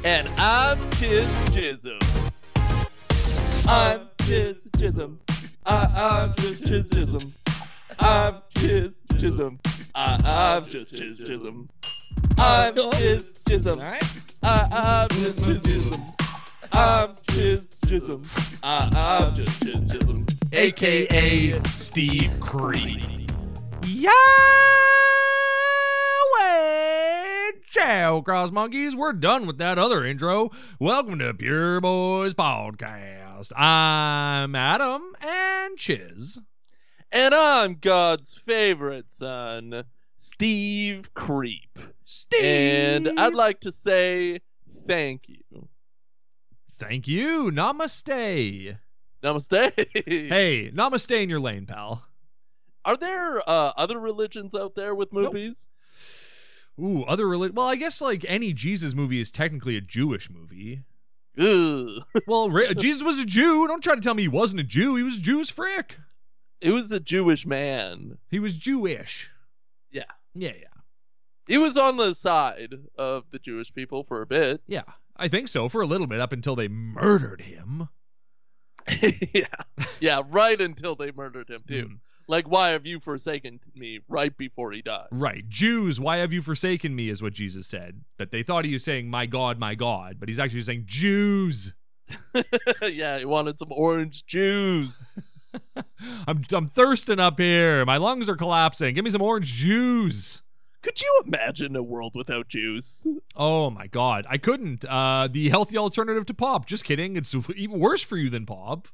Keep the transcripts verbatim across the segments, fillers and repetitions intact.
And I'm Chiz Jism. I'm Chiz Jism. I, I'm just Chiz Jism. I'm Chiz Jism. I, I'm just Chiz Jism. I'm Chiz Jism. All right. I, I'm just Chiz Jism. I'm Chiz Jism. I, I'm just Chiz Jism. A K A Steve Creed. Yahweh! Ciao, Cross Monkeys. We're done with that other intro. Welcome to Pure Boys Podcast. I'm Adam and Chiz. And I'm God's favorite son, Steve Creep. Steve! And I'd like to say thank you. Thank you. Namaste. Namaste. Hey, namaste in your lane, pal. Are there uh, other religions out there with movies? Ooh, other religion. Well, I guess like any Jesus movie is technically a Jewish movie. Ugh. Well, Ra- Jesus was a Jew. Don't try to tell me he wasn't a Jew. He was a Jew as frick. It was a Jewish man. He was Jewish. Yeah. Yeah, yeah. He was on the side of the Jewish people for a bit. Yeah, I think so, for a little bit, up until they murdered him. yeah. Yeah, right until they murdered him, too. Mm. Like, why have you forsaken me right before he died? Right. Jews, why have you forsaken me, is what Jesus said. But they thought he was saying, my God, my God. But he's actually saying, Jews. Yeah, he wanted some orange juice. I'm, I'm thirsting up here. My lungs are collapsing. Give me some orange juice. Could you imagine a world without juice? Oh, my God. I couldn't. Uh, the healthy alternative to pop. Just kidding. It's even worse for you than pop.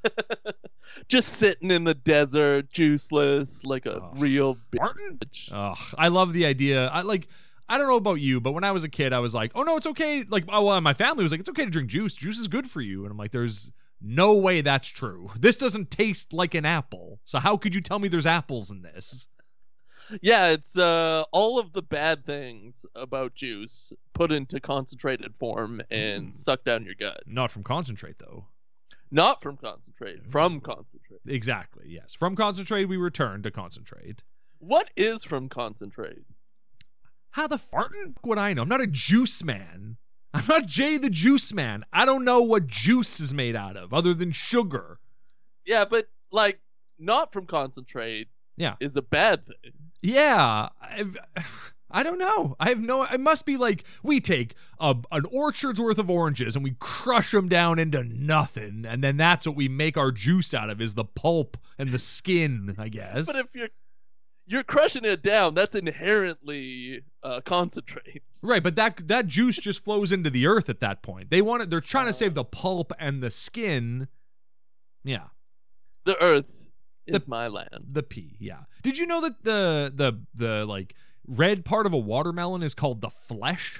Just sitting in the desert, juiceless, like a oh. real Martin? bitch. Oh, I love the idea. I like. I don't know about you, but when I was a kid, I was like, oh, no, it's okay. Like, oh, well, my family was like, it's okay to drink juice. Juice is good for you. And I'm like, there's no way that's true. This doesn't taste like an apple. So how could you tell me there's apples in this? Yeah, it's uh, all of the bad things about juice put into concentrated form and Mm. sucked down your gut. Not from concentrate, though. Not from concentrate, from concentrate. Exactly, yes. From concentrate, we return to concentrate. What is from concentrate? How the fartin' would I know? I'm not a juice man. I'm not Jay the Juice Man. I don't know what juice is made out of other than sugar. Yeah, but, like, not from concentrate Yeah. is a bad thing. Yeah, I've, I don't know. I have no. It must be like we take a, an orchard's worth of oranges and we crush them down into nothing, and then that's what we make our juice out of, is the pulp and the skin, I guess. But if you're you're crushing it down, that's inherently uh, concentrate. Right, but that that juice just flows into the earth at that point. They want it. They're trying to Uh. save the pulp and the skin. Yeah. The earth is The- my land. The pea, yeah. Did you know that the the the like red part of a watermelon is called the flesh?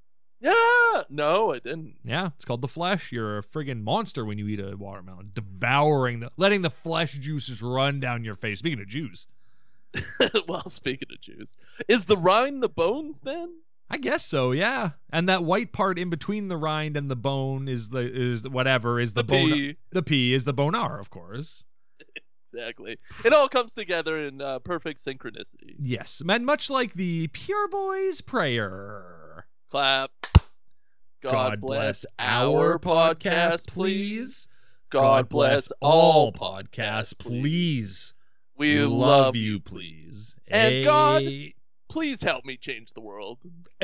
Yeah, no, I didn't. Yeah, it's called the flesh. You're a friggin' monster when you eat a watermelon, devouring the, letting the flesh juices run down your face. Speaking of juice, Well, speaking of juice, is the rind the bones then? I guess so. Yeah, and that white part in between the rind and the bone is the is whatever is the, The bone. pea. The pea is the bonar, of course. Exactly. It all comes together in uh, perfect synchronicity. Yes, and much like the Pure Boys prayer. Clap. God, God bless our podcast, please. God bless all podcasts, please. We love, love you, please. And God- A- Please help me change the world.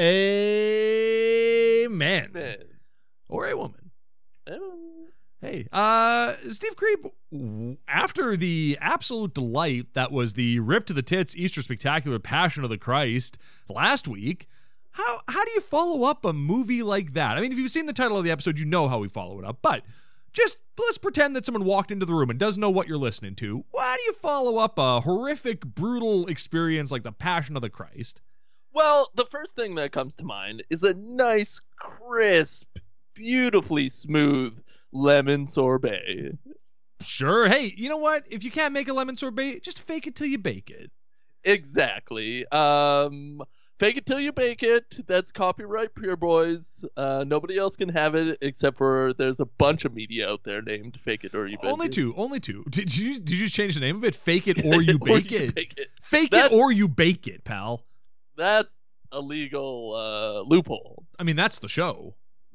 Amen. Man. Or a woman. Oh. Hey, uh, Steve Creep, after the absolute delight that was the Rip to the Tits Easter Spectacular Passion of the Christ last week, how how do you follow up a movie like that? I mean, if you've seen the title of the episode, you know how we follow it up, but just let's pretend that someone walked into the room and doesn't know what you're listening to. Why do you follow up a horrific, brutal experience like the Passion of the Christ? Well, the first thing that comes to mind is a nice, crisp, beautifully smooth lemon sorbet. Sure. Hey, you know what? If you can't make a lemon sorbet, just fake it till you bake it. Exactly. Um, fake it till you bake it. That's copyright Pure Boys. Uh, nobody else can have it except for there's a bunch of media out there named Fake It or You Bake Only It. two. Only two. Did you did you just change the name of it? Fake it or you bake you it. bake it. Fake That's- it or you bake it, pal. That's a legal uh, loophole. I mean, that's the show.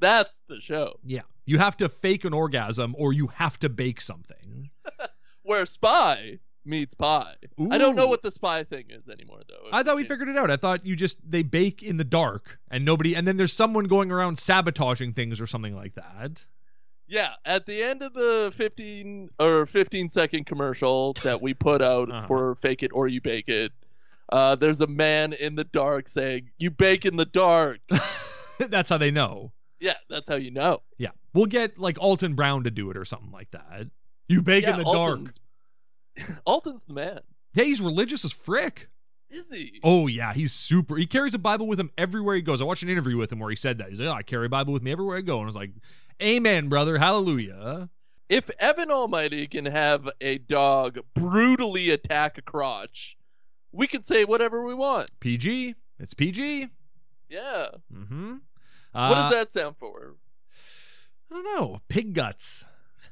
That's the show. Yeah. You have to fake an orgasm or you have to bake something. Where Spy meets Pie. Ooh. I don't know Ooh. what the Spy thing is anymore, though. I thought we figured it out. I thought you just, they bake in the dark and nobody, and then there's someone going around sabotaging things or something like that. Yeah, at the end of the fifteen or fifteen second commercial that we put out uh-huh. for Fake It or You Bake It, uh, there's a man in the dark saying, "You bake in the dark." That's how they know. Yeah, that's how you know. Yeah. We'll get like Alton Brown to do it or something like that. You bake yeah, in the Alton's, dark. Alton's the man. Yeah, he's religious as frick. Is he? Oh, yeah, he's super. He carries a Bible with him everywhere he goes. I watched an interview with him where he said that. He's like, oh, I carry a Bible with me everywhere I go. And I was like, amen, brother. Hallelujah. If Evan Almighty can have a dog brutally attack a crotch, we can say whatever we want. P G. It's P G. Yeah. Mm-hmm. Uh, what does that sound for? I don't know. Pig guts.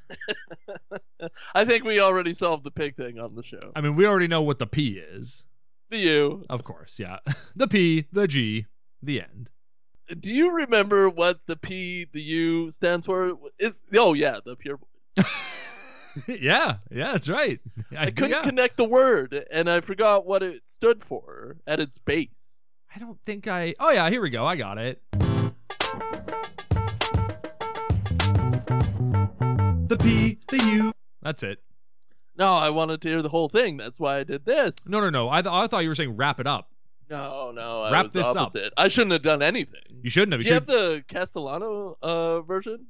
I think we already solved the pig thing on the show. I mean, we already know what the P is. The U. Of course, yeah. The P, the G, the end. Do you remember what the P, the U stands for? Is Oh, yeah, the Pure Boys. yeah, yeah, that's right. I, I couldn't yeah. connect the word, and I forgot what it stood for at its base. I don't think I... Oh, yeah, here we go. I got it. The P, the U. That's it. No, I wanted to hear the whole thing. That's why I did this. No, no, no. I, th- I thought you were saying wrap it up. No, no. I wrap was this opposite. up. I shouldn't have done anything. You shouldn't have. You, you you should... have the Castellano uh, version?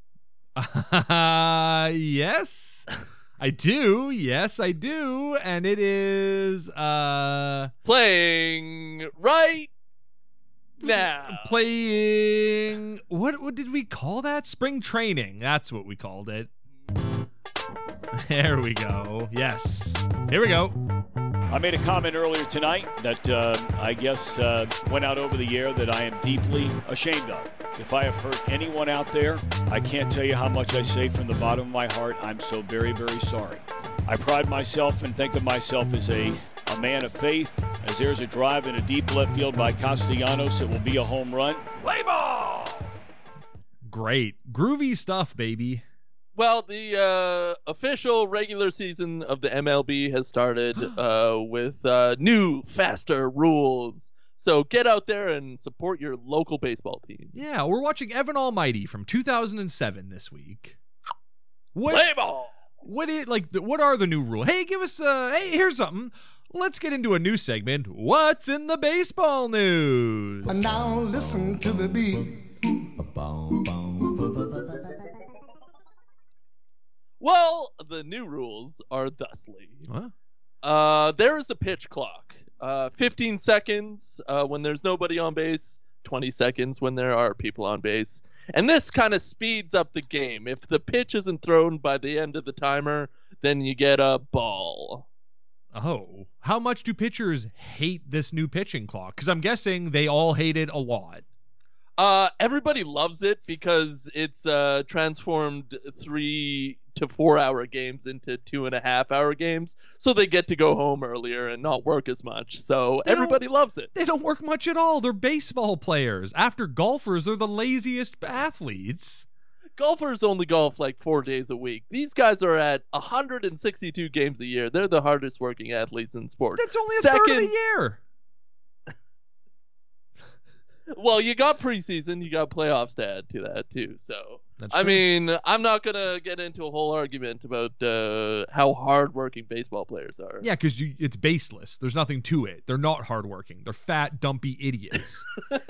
Uh, yes. I do. Yes, I do. And it is... uh Playing right now. Playing... What, what did we call that? Spring training. That's what we called it. There we go. Yes. Here we go. I made a comment earlier tonight that uh, I guess uh, went out over the air that I am deeply ashamed of. If I have hurt anyone out there, I can't tell you how much I say from the bottom of my heart. I'm so very, very sorry. I pride myself and think of myself as a, a man of faith, as there's a drive in a deep left field by Castellanos. It will be a home run. Play ball! Great. Groovy stuff, baby. Well, the uh, official regular season of the M L B has started uh, with uh, new, faster rules. So get out there and support your local baseball team. Yeah, we're watching Evan Almighty from two thousand seven this week. What, Play ball! What is, like, the, what are the new rules? Hey, give us, uh, hey, here's something. Let's get into a new segment. What's in the baseball news? And now listen to the beat. Well, the new rules are thusly. What? Uh, there is a pitch clock. Uh, fifteen seconds uh, when there's nobody on base, twenty seconds when there are people on base. And this kind of speeds up the game. If the pitch isn't thrown by the end of the timer, then you get a ball. Oh, how much do pitchers hate this new pitching clock? Because I'm guessing they all hate it a lot. Uh, everybody loves it because it's uh, transformed three to four hour games into two and a half hour games. So they get to go home earlier and not work as much. So They everybody loves it. They don't work much at all. They're baseball players. After golfers, they're the laziest athletes. Golfers only golf like four days a week. These guys are at one hundred sixty-two games a year. They're the hardest working athletes in sport. That's only a Second, third of the year. Well, you got preseason, you got playoffs to add to that too. So, That's I true. mean, I'm not gonna get into a whole argument about uh, how hardworking baseball players are. Yeah, because it's baseless. There's nothing to it. They're not hardworking. They're fat, dumpy idiots.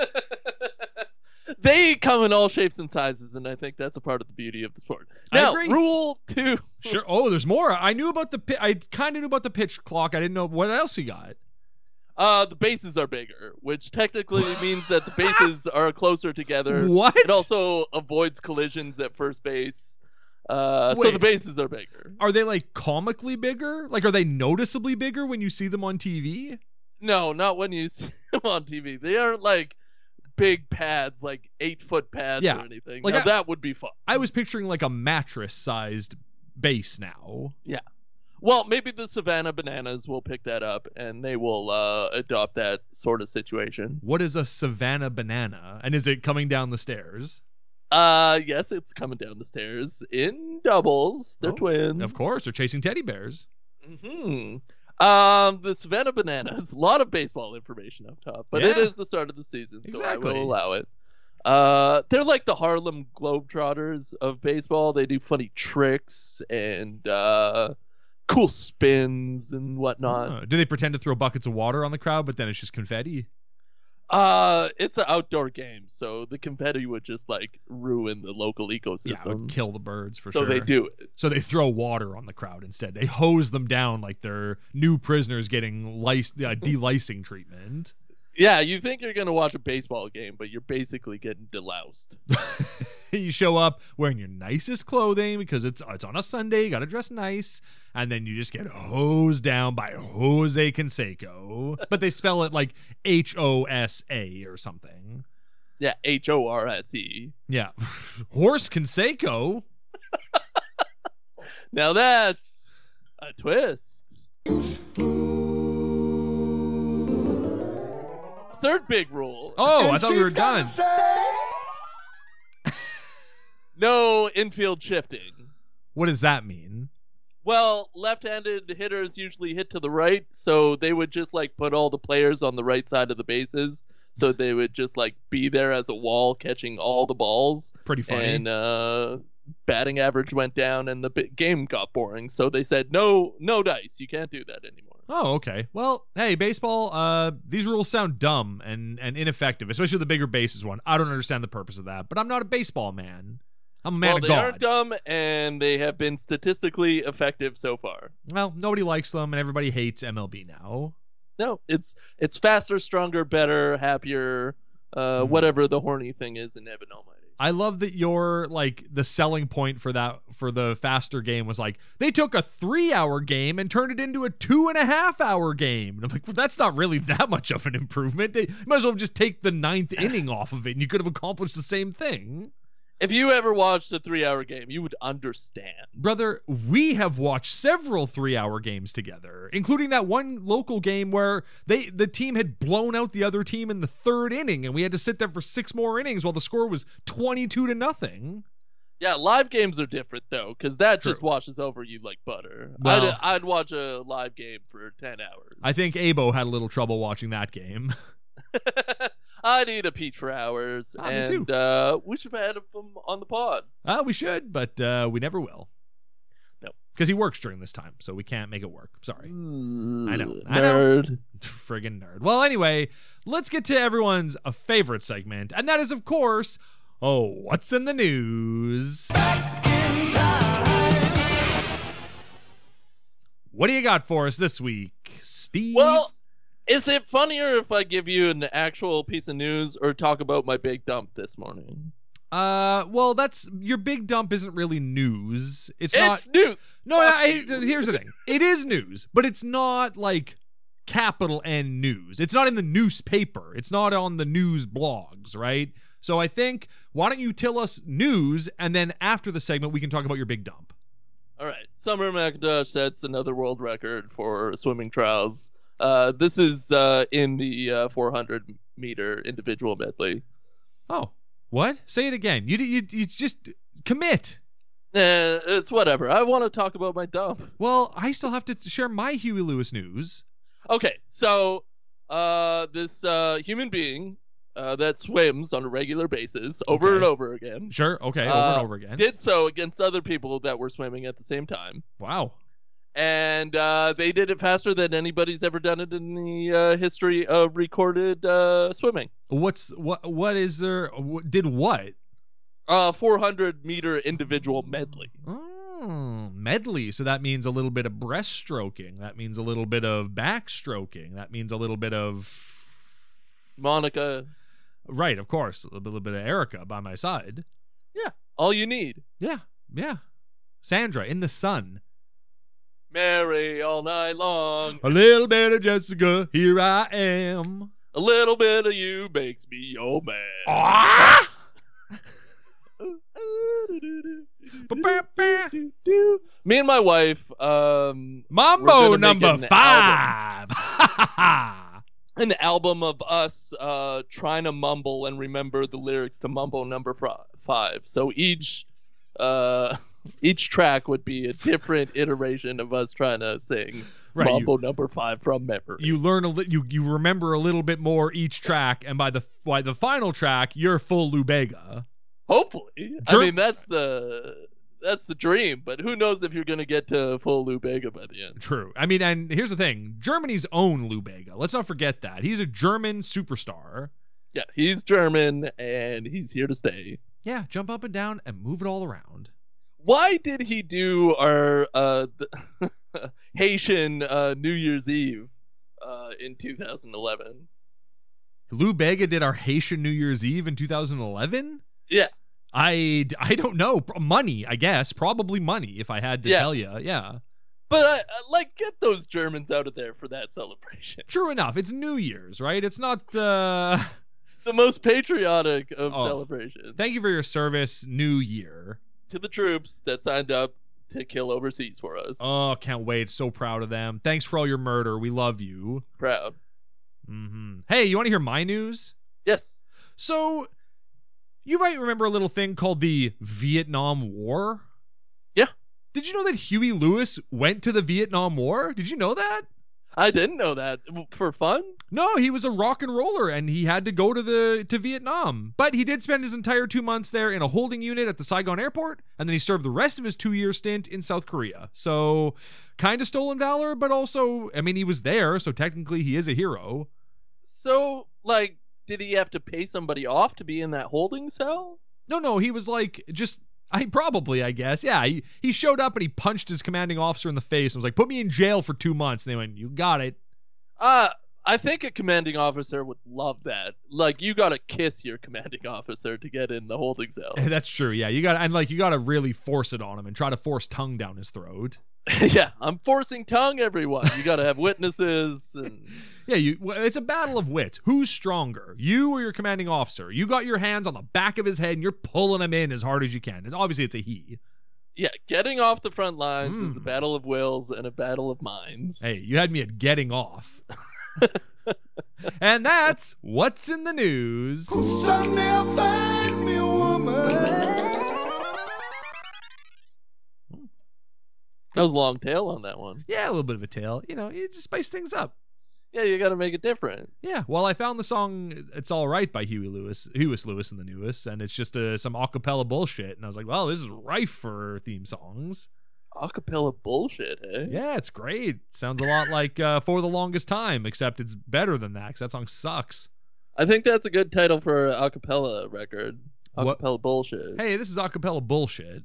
They come in all shapes and sizes, and I think that's a part of the beauty of the sport. I Now, agree. rule two. Sure. Oh, there's more. I knew about the. pi- I kind of knew about the pitch clock. I didn't know what else you got. Uh, the bases are bigger, which technically means that the bases are closer together. What? It also avoids collisions at first base. Uh, so Wait. the bases are bigger. Are they like comically bigger? Like, are they noticeably bigger when you see them on T V? No, not when you see them on T V. They aren't like big pads, like eight foot pads Yeah. or anything. Like now, I- that would be fun. I was picturing like a mattress-sized base now. Yeah. Well, maybe the Savannah Bananas will pick that up and they will uh, adopt that sort of situation. What is a Savannah banana? And is it coming down the stairs? Uh, yes, it's coming down the stairs in doubles. They're Oh, twins. Of course, they're chasing teddy bears. Hmm. Um, the Savannah Bananas. A lot of baseball information up top, but it Yeah. is the start of the season, so Exactly. I will allow it. Uh, they're like the Harlem Globetrotters of baseball. They do funny tricks and uh, cool spins and whatnot. Uh, do they pretend to throw buckets of water on the crowd, but then it's just confetti? Uh, it's an outdoor game, so the confetti would just like ruin the local ecosystem. Yeah, it would kill the birds for so sure. they do it. So they throw water on the crowd instead. They hose them down like they're new prisoners getting lice, uh, delicing treatment. Yeah, you think you're gonna watch a baseball game, but you're basically getting deloused. You show up wearing your nicest clothing because it's it's on a Sunday. You got to dress nice, and then you just get hosed down by Jose Canseco. But they spell it like H O S A or something. Yeah, H O R S E. Yeah, Horse Canseco. Now that's a twist. Third big rule. Oh, I And thought we were she's gotta done. say, No infield shifting. What does that mean? Well, left-handed hitters usually hit to the right, so they would just like put all the players on the right side of the bases, so they would just like be there as a wall catching all the balls. Pretty funny. And uh, batting average went down, and the bi- game got boring. So they said, no, no dice. You can't do that anymore. Oh, okay. Well, hey, baseball, uh, these rules sound dumb and, and ineffective, especially the bigger bases one. I don't understand the purpose of that, but I'm not a baseball man. I'm a man well, of they God. aren't dumb, and they have been statistically effective so far. Well, nobody likes them, and everybody hates M L B now. No, it's it's faster, stronger, better, happier, uh, Mhm. whatever the horny thing is in Evan Almighty. I love that your like the selling point for that for the faster game was like they took a three hour game and turned it into a two and a half hour game. And I'm like, well, that's not really that much of an improvement. They might as well just take the ninth inning off of it, and you could have accomplished the same thing. If you ever watched a three-hour game, you would understand. Brother, we have watched several three-hour games together, including that one local game where they the team had blown out the other team in the third inning, and we had to sit there for six more innings while the score was twenty-two to nothing. Yeah, live games are different though, because that just True. washes over you like butter. Well- I'd, I'd watch a live game for ten hours. I think Abo had a little trouble watching that game. I'd eat a peach for hours, Ah, me and too. uh, we should have had him on the pod. Uh, we should, but uh, we never will. No. Because he works during this time, so we can't make it work. Sorry. I know, I know. Nerd. Friggin' nerd. Well, anyway, let's get to everyone's uh, favorite segment, and that is, of course, oh, what's in the news? in time. What do you got for us this week, Steve? Well, is it funnier if I give you an actual piece of news or talk about my big dump this morning? uh, well, that's your big dump isn't really news. It's, It's not. news. No, Fuck I, you. here's the thing. It is news, but it's not like capital N news. It's not in the newspaper. It's not on the news blogs, right? So I think, why don't you tell us news, and then after the segment, we can talk about your big dump. All right. Summer McIntosh sets another world record for swimming trials. Uh, this is uh, in the uh, four hundred meter individual medley. Oh, what? Say it again. You you, you just commit. Eh, it's whatever. I want to talk about my dump. Well, I still have to share my Huey Lewis news. Okay, so uh, this uh, human being uh, that swims on a regular basis over Okay. and over again Sure. Okay. Over Uh, and over again. did so against other people that were swimming at the same time. Wow. And uh, they did it faster than anybody's ever done it in the uh, history of recorded uh, swimming. What's what? What is there? What, did what? Uh, four hundred meter individual medley. Oh, medley. So that means a little bit of breaststroking. That means a little bit of backstroking. That means a little bit of. Monica, Right, of course. A little bit of Erica by my side. all you need. Yeah, yeah. Sandra in the sun. Mary all night long. A little bit of Jessica. Here I am. A little bit of you makes me your man. Ah! Me and my wife, um, Mambo We're gonna make number an five. an album of us uh, trying to mumble and remember the lyrics to Mumble Number Five. So each uh, each track would be a different iteration of us trying to sing Right, Mumble you- Number Five from memory. You learn a li- you you remember a little bit more each track, and by the by the final track, you're full Lou Bega. Hopefully, Ger- I mean that's the that's the dream. But who knows if you're gonna get to full Lou Bega by the end? True. I mean, and here's the thing: Germany's own Lou Bega. Let's not forget that he's a German superstar. Yeah, he's German and he's here to stay. Yeah, jump up and down and move it all around. Why did he do our uh, the Haitian uh, New Year's Eve uh, in two thousand eleven? Lou Bega did our Haitian New Year's Eve in two thousand eleven. Yeah. I, I don't know. Money, I guess. Probably money, if I had to Yeah. tell you. Yeah. But uh, like, get those Germans out of there for that celebration. True enough. It's New Year's, right? It's not. Uh... The most patriotic of Oh. celebrations. Thank you for your service, New Year. To the troops that signed up to kill overseas for us. Oh, can't wait. So proud of them. Thanks for all your murder. We love you. Proud. Mm-hmm. Hey, you want to hear my news? Yes. So, you might remember a little thing called the Vietnam War. Yeah. Did you know that Huey Lewis went to the Vietnam War? Did you know that? I didn't know that. For fun? No, he was a rock and roller and he had to go to the to Vietnam. But he did spend his entire two months there in a holding unit at the Saigon airport, and then he served the rest of his two-year stint in South Korea. So, kind of stolen valor, but also, I mean, he was there, so technically he is a hero. So, like, did he have to pay somebody off to be in that holding cell? No, no, he was like just I probably, I guess. Yeah, he, he showed up and he punched his commanding officer in the face and was like, "Put me in jail for two months." And they went, "You got it." Uh, I think a commanding officer would love that. Like, you gotta kiss your commanding officer to get in the holding cell. That's true. Yeah, you got and like you got to really force it on him and try to force tongue down his throat. Yeah, I'm forcing tongue, everyone. You gotta have witnesses. And Yeah, you. Well, it's a battle of wits. Who's stronger, you or your commanding officer? You got your hands on the back of his head and you're pulling him in as hard as you can. And obviously, it's a he. yeah, getting off the front lines Mm. is a battle of wills and a battle of minds. Hey, you had me at getting off. And that's what's in the news. Someday I'll find me a woman. That was a long tail on that one. Yeah, a little bit of a tale. You know, you just spice things up. Yeah, you gotta make it different. Yeah, well, I found the song "It's All Right" by Huey Lewis, Huey Lewis and the Newest, and it's just uh, some acapella bullshit. And I was like, well, this is rife for theme songs. Acapella bullshit, eh? Yeah, it's great. Sounds a lot like uh, "For the Longest Time," except it's better than that because that song sucks. I think that's a good title for an acapella record. What- Acapella bullshit. Hey, this is acapella bullshit.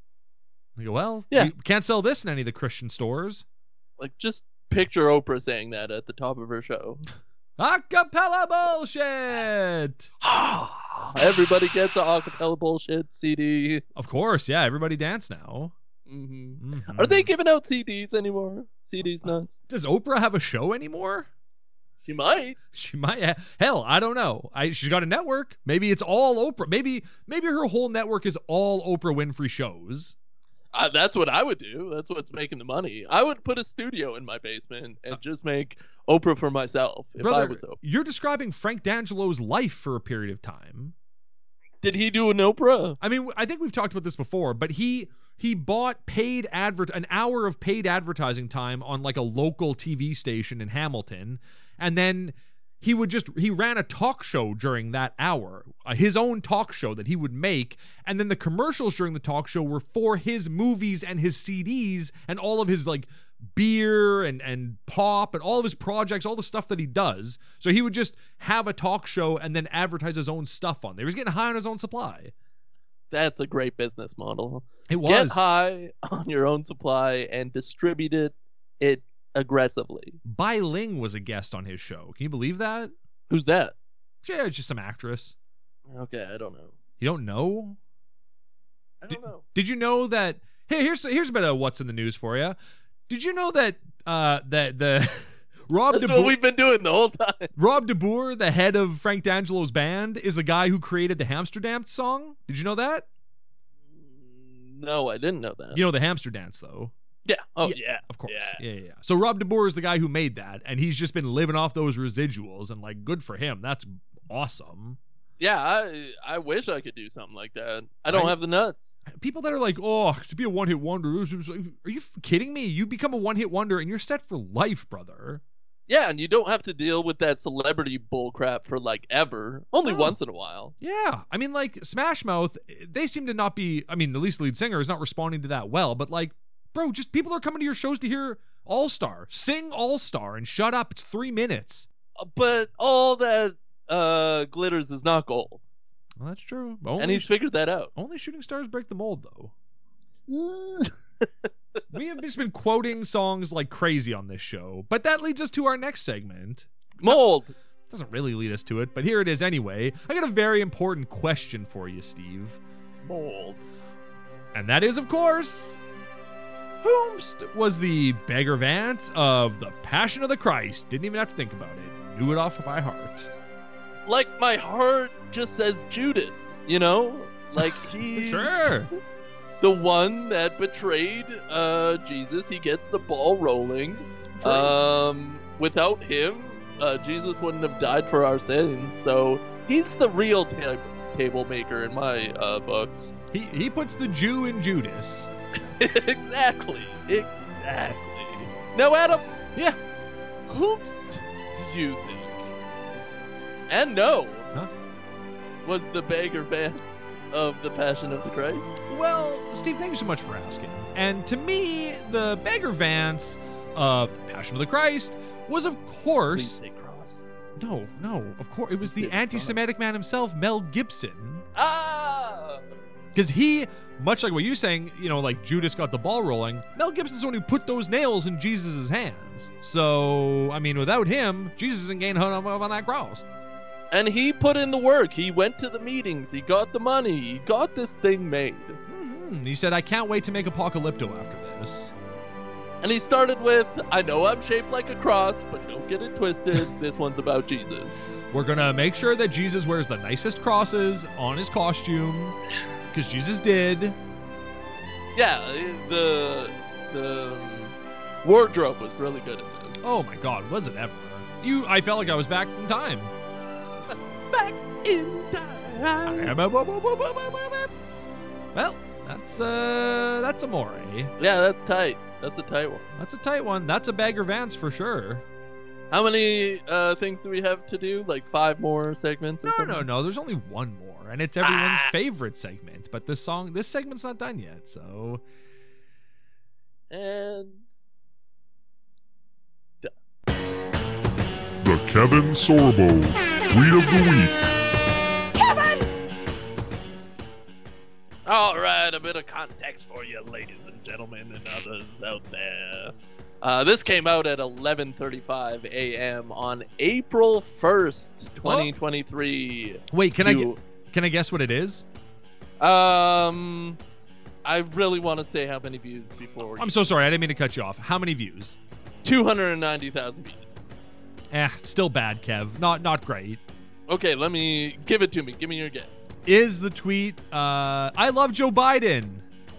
I go, well, Yeah. we can't sell this in any of the Christian stores. Like, just picture Oprah saying that at the top of her show. Acapella bullshit. Everybody gets an acapella bullshit C D. Of course, yeah. Everybody dance now. hmm Mhm. Are they giving out C Ds anymore? C Ds nuts. Does Oprah have a show anymore? She might. She might. Ha- Hell, I don't know. I she's got a network. Maybe it's all Oprah. Maybe maybe her whole network is all Oprah Winfrey shows. Uh, that's what I would do. That's what's making the money. I would put a studio in my basement and just make Oprah for myself if I Brother, was Oprah. you're describing Frank D'Angelo's life for a period of time. Did he do an Oprah? I mean, I think we've talked about this before, but he he bought paid advert an hour of paid advertising time on like a local T V station in Hamilton, and then he would just he ran a talk show during that hour, uh, his own talk show that he would make, and then the commercials during the talk show were for his movies and his C Ds and all of his like beer and and pop and all of his projects, all the stuff that he does. So he would just have a talk show and then advertise his own stuff on there. He was getting high on his own supply. That's a great business model. It was. Get high on your own supply and distribute it it aggressively. Bai Ling was a guest on his show. Can you believe that? Who's that? Yeah, it's just some actress. Okay, I don't know. You don't know? I don't Did, know. did you know that? Hey, here's here's a bit of what's in the news for you. Did you know that uh that the Rob That's DeBoer, what we've been doing the whole time. Rob DeBoer, the head of Frank D'Angelo's band, is the guy who created the Hamster Dance song? Did you know that? No, I didn't know that. You know the Hamster Dance though. Yeah. Oh, Yeah, yeah. Of course. Yeah. Yeah. yeah, yeah. So Rob DeBoer is the guy who made that, and he's just been living off those residuals, and like, good for him. That's awesome. Yeah, I I wish I could do something like that. I don't Right? have the nuts. People that are like, oh, to be a one-hit wonder, are you kidding me? You become a one-hit wonder, and you're set for life, brother. Yeah, and you don't have to deal with that celebrity bullcrap for like ever. Only No. once in a while. Yeah, I mean, like Smash Mouth, they seem to not be. I mean, at least the lead singer is not responding to that well. But like, bro, just people are coming to your shows to hear All Star, sing All Star, and shut up. It's three minutes. Uh, But all that uh, glitters is not gold, Well, that's true. Only, and he's figured that out. only shooting stars break the mold, though. We have just been quoting songs like crazy on this show, but that leads us to our next segment. Mold. Doesn't really lead us to it, but here it is anyway. I got a very important question for you, Steve. Mold. And that is, of course, whomst was the Beggar Vance of the Passion of the Christ? Didn't even have to think about it. Knew it off by heart. Like my heart just says Judas, you know? Like he's Sure. the one that betrayed uh, Jesus. He gets the ball rolling. True. Um, without him, uh, Jesus wouldn't have died for our sins. So he's the real ta- table maker in my uh, books. He he puts the Jew in Judas. Exactly. Exactly. Now, Adam, Yeah. whomst do you think? And no, Huh? was the Beggar Vance of the Passion of the Christ? Well, Steve, thank you so much for asking. And to me, the Beggar Vance of the Passion of the Christ was, of Please course, say cross. no, no, of course, it was Please the say anti-Semitic man himself, Mel Gibson. Ah! Because he, much like what you're saying, you know, like Judas got the ball rolling, Mel Gibson's the one who put those nails in Jesus' hands. So, I mean, without him, Jesus isn't getting hung up on that cross. And he put in the work. He went to the meetings. He got the money. He got this thing made. Mm-hmm. He said, I can't wait to make Apocalypto after this. And he started with, I know I'm shaped like a cross, but don't get it twisted. This one's about Jesus. We're going to make sure that Jesus wears the nicest crosses on his costume, because Jesus did. Yeah, the the um, wardrobe was really good at this. Oh my God, was it ever? You, I felt like I was back in time. Back in time. Well, that's uh, that's amore. Yeah, that's tight. That's a tight one. That's a tight one. That's a Beggar Vance for sure. How many uh, things do we have to do? Like five more segments? Or No, something? no, no. There's only one more, and it's everyone's Ah. favorite segment. But this song, this segment's not done yet, so And The Kevin Sorbo Tweet of the Week. all right, a bit of context for you, ladies and gentlemen, and others out there. Uh, this came out at eleven thirty-five a.m. on April first, twenty twenty-three. wait. Can I You- gu- can I guess what it is? Um, I really want to say how many views before. I'm so sorry. I didn't mean to cut you off. How many views? two hundred ninety thousand views. Eh, still bad, Kev. Not not great. Okay, Okay, let me give it to me. Give me your guess. Is the tweet? Uh, I love Joe Biden.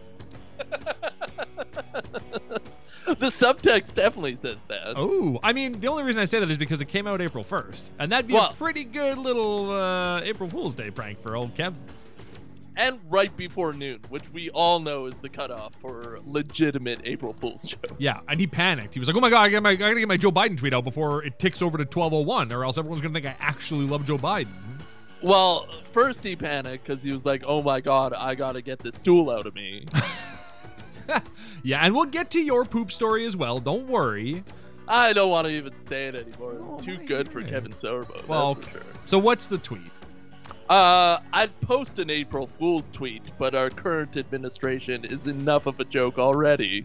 The subtext definitely says that. Oh, I mean, the only reason I say that is because it came out April first, and that'd be Well- a pretty good little uh, April Fool's Day prank for old Kev. And right before noon, which we all know is the cutoff for legitimate April Fool's shows. Yeah, and he panicked. He was like, "Oh my god, I got my, I gotta get my Joe Biden tweet out before it ticks over to twelve oh one, or else everyone's gonna think I actually love Joe Biden." Well, first he panicked because he was like, "Oh my god, I gotta get this stool out of me." Yeah, and we'll get to your poop story as well. Don't worry. I don't want to even say it anymore. It's Oh, too my good for God. Kevin Sorbo. Well, that's for sure. So what's the tweet? Uh, I'd post an April Fool's tweet, but our current administration is enough of a joke already.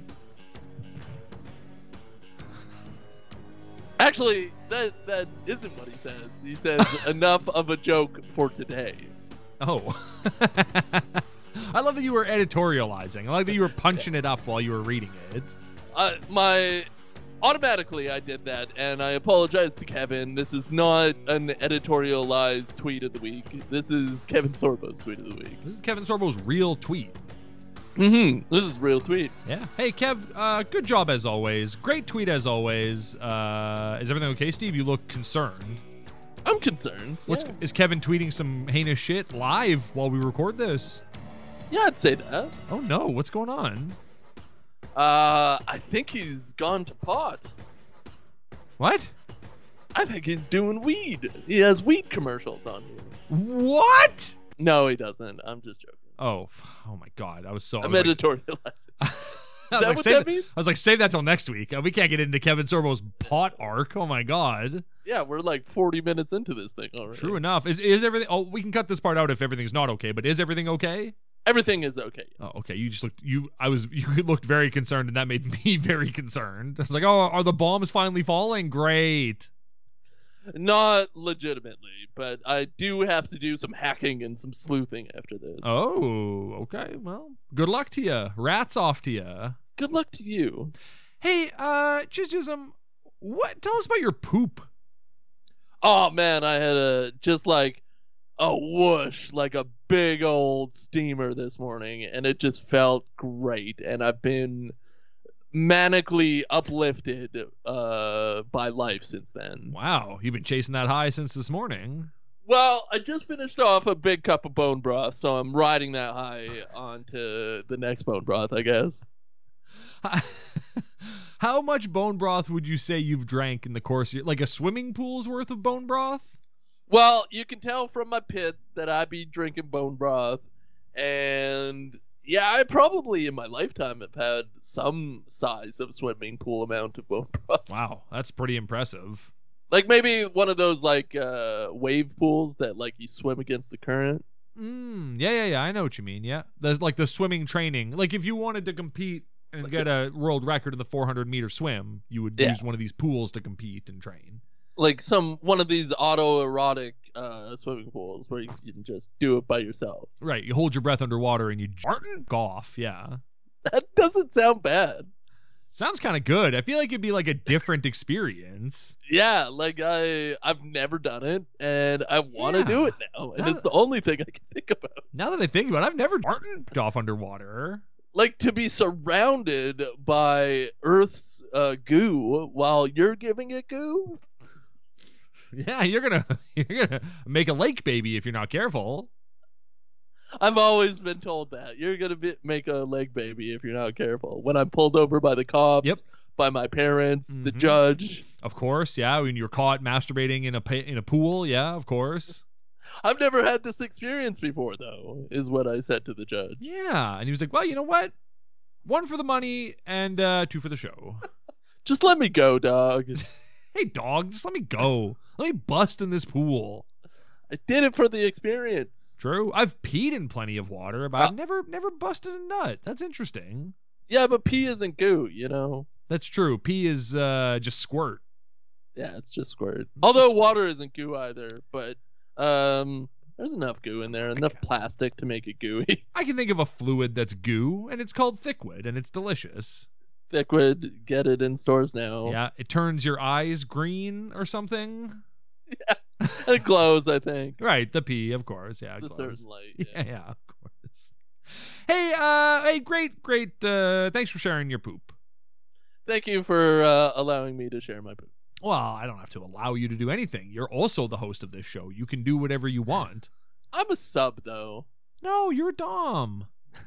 Actually, that that isn't what he says. He says enough of a joke for today. Oh. I love that you were editorializing. I like that you were punching it up while you were reading it. Uh, my automatically I did that, and I apologize to Kevin. This is not an editorialized tweet of the week. This is Kevin Sorbo's tweet of the week. This is Kevin Sorbo's real tweet. Mm-hmm. This is real tweet. Yeah. Hey, Kev, uh, good job as always. Great tweet as always. Uh, is everything okay, Steve? You look concerned. I'm concerned. What's yeah. Is Kevin tweeting some heinous shit live while we record this? Yeah, I'd say that. Oh, no. What's going on? Uh, I think he's gone to pot. What? I think he's doing weed. He has weed commercials on here. What? No, he doesn't. I'm just joking. Oh, oh my God! I was so. I I'm was like, editorializing. I was that like, what save that means? I was like, save that till next week. Uh, We can't get into Kevin Sorbo's pot arc. Oh my God! Yeah, we're like forty minutes into this thing already. True enough. Is is everything? Oh, we can cut this part out if everything's not okay. But is everything okay? Everything is okay. Yes. Oh, okay. You just looked. You. I was. You looked very concerned, and that made me very concerned. I was like, oh, are the bombs finally falling? Great. Not legitimately, but I do have to do some hacking and some sleuthing after this. Oh, okay. Well, good luck to you. Rats off to you. Good luck to you. Hey, uh, Chishism, what? Tell us about your poop. Oh man, I had a just like a whoosh, like a big old steamer this morning, and it just felt great. And I've been manically uplifted uh, by life since then. Wow, you've been chasing that high since this morning. Well, I just finished off a big cup of bone broth, so I'm riding that high onto the next bone broth, I guess. How much bone broth would you say you've drank in the course of your, like a swimming pool's worth of bone broth? Well, you can tell from my pits that I be drinking bone broth, and yeah, I probably in my lifetime have had some size of swimming pool amount of bone broth. Wow, that's pretty impressive. Like maybe one of those like uh, wave pools that like you swim against the current. Mm, yeah, yeah, yeah. I know what you mean. Yeah, there's like the swimming training. Like if you wanted to compete and get a world record in the four hundred meter swim, you would Yeah. use one of these pools to compete and train. Like some one of these autoerotic uh, swimming pools where you can just do it by yourself. Right. You hold your breath underwater and you Martin off. Yeah. That doesn't sound bad. Sounds kind of good. I feel like it'd be like a different experience. Yeah, like I I've never done it and I want to Yeah. do it now, and That- it's the only thing I can think about. Now that I think about it, I've never Martin off underwater. Like to be surrounded by Earth's uh, goo while you're giving it goo. Yeah, you're gonna you're gonna make a lake baby if you're not careful. I've always been told that you're gonna be, make a leg baby if you're not careful. When I'm pulled over by the cops, Yep. by my parents, the Mhm. judge. Of course, yeah. When you're caught masturbating in a pa- in a pool, yeah, of course. I've never had this experience before, though, is what I said to the judge. Yeah, and he was like, "Well, you know what? One for the money and uh, two for the show." Just let me go, dog. Hey, dog, just let me go. Let me bust in this pool. I did it for the experience. True. I've peed in plenty of water, but Uh, I've never never busted a nut. That's interesting. Yeah, but pee isn't goo, you know? That's true. Pee is uh, just squirt. Yeah, it's just squirt. Although water isn't goo either, but um, there's enough goo in there, enough plastic to make it gooey. I can think of a fluid that's goo, and it's called Thickwid, and it's delicious. Thickwid, get it in stores now. Yeah, it turns your eyes green or something. It glows, I think. Right, the pee, of course. Yeah, it The glows. certain light. Yeah, Yeah. yeah, of course. Hey, uh, hey, great, great. Uh, thanks for sharing your poop. Thank you for uh, allowing me to share my poop. Well, I don't have to allow you to do anything. You're also the host of this show. You can do whatever you want. I'm a sub, though. No, you're a dom.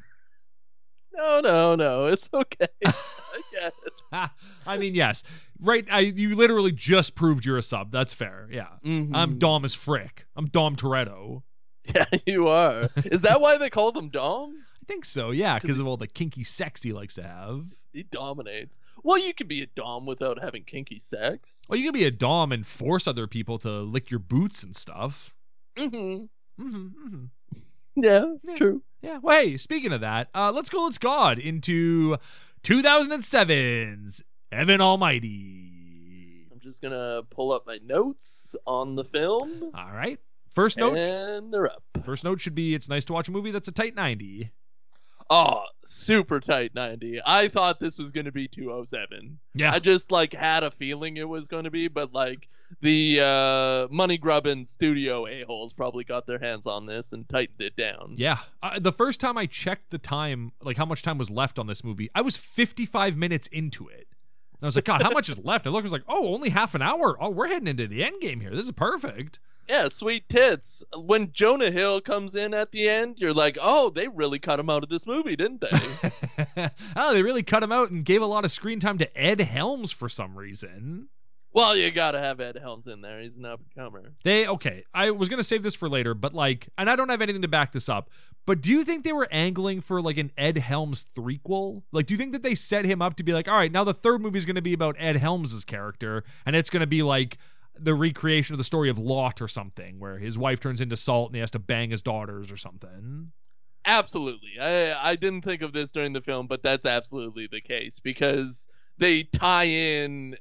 No, no, no. It's okay. I get it. I mean, yes. Right, I, you literally just proved you're a sub. That's fair, yeah. Mhm. I'm Dom as frick. I'm Dom Toretto. Yeah, you are. Is that why they call them Dom? I think so, yeah, because of all the kinky sex he likes to have. He dominates. Well, you can be a Dom without having kinky sex. Well, you can be a dom and force other people to lick your boots and stuff. Mm-hmm. Mm-hmm, mm-hmm. Yeah, Yeah. true. Yeah. Well, hey, speaking of that, uh, let's go, let's God into two thousand seven's Evan Almighty. I'm just gonna pull up my notes on the film. All right. First note. And they're up. First note should be it's nice to watch a movie that's a tight ninety. Oh, super tight ninety. I thought this was going to be two oh seven. Yeah. I just like had a feeling it was going to be, but like the uh, money grubbing studio a-holes probably got their hands on this and tightened it down. Yeah. Uh, the first time I checked the time, like how much time was left on this movie, I was fifty-five minutes into it. And I was like, God, how much is left? And I looked, I was like, oh, only half an hour. Oh, we're heading into the end game here. This is perfect. Yeah, sweet tits. When Jonah Hill comes in at the end, you're like, oh, they really cut him out of this movie, didn't they? Oh, they really cut him out and gave a lot of screen time to Ed Helms for some reason. Well, you gotta have Ed Helms in there. He's an up-and-comer. They, okay, I was going to save this for later, but like, and I don't have anything to back this up, but do you think they were angling for like an Ed Helms threequel? Like, do you think that they set him up to be like, all right, now the third movie is going to be about Ed Helms' character, and it's going to be like the recreation of the story of Lot or something, where his wife turns into salt and he has to bang his daughters or something? Absolutely. I, I didn't think of this during the film, but that's absolutely the case, because they tie in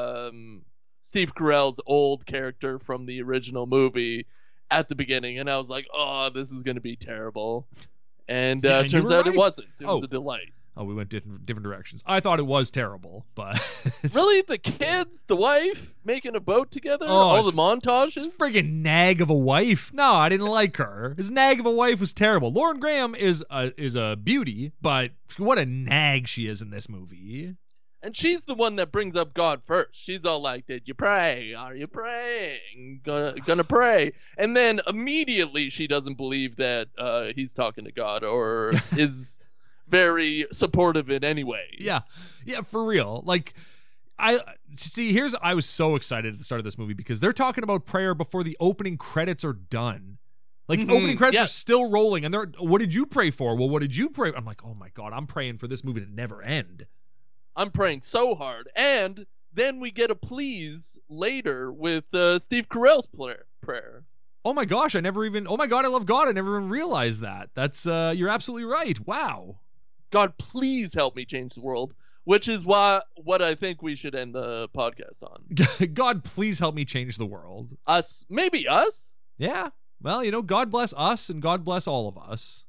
um, Steve Carell's old character from the original movie at the beginning, and I was like, oh, this is going to be terrible. And uh, Yeah, and you turns were out right. it wasn't. It Oh. was a delight. Oh, we went different different directions. I thought it was terrible, but Really? The kids, the wife, making a boat together? Oh, All it's- the montages? This friggin' nag of a wife. No, I didn't like her. His nag of a wife was terrible. Lauren Graham is a is a beauty, but what a nag she is in this movie. And she's the one that brings up God first. She's all like, did you pray? Are you praying? Gonna, gonna pray. And then immediately she doesn't believe that uh, he's talking to God or is very supportive in any way. Yeah, yeah, for real. Like, I see. Here's I was so excited at the start of this movie because they're talking about prayer before the opening credits are done. Like Mhm, opening credits yeah. are still rolling, and they're, what did you pray for? Well, what did you pray? I'm like, oh my God, I'm praying for this movie to never end. I'm praying so hard. And then we get a please later with uh, Steve Carell's prayer. prayer. Oh my gosh, I never even. Oh my God, I love God. I never even realized that. That's uh, you're absolutely right. Wow. God, please help me change the world, which is why what I think we should end the podcast on. God, please help me change the world. Us, maybe us. Yeah. Well, you know, God bless us and God bless all of us.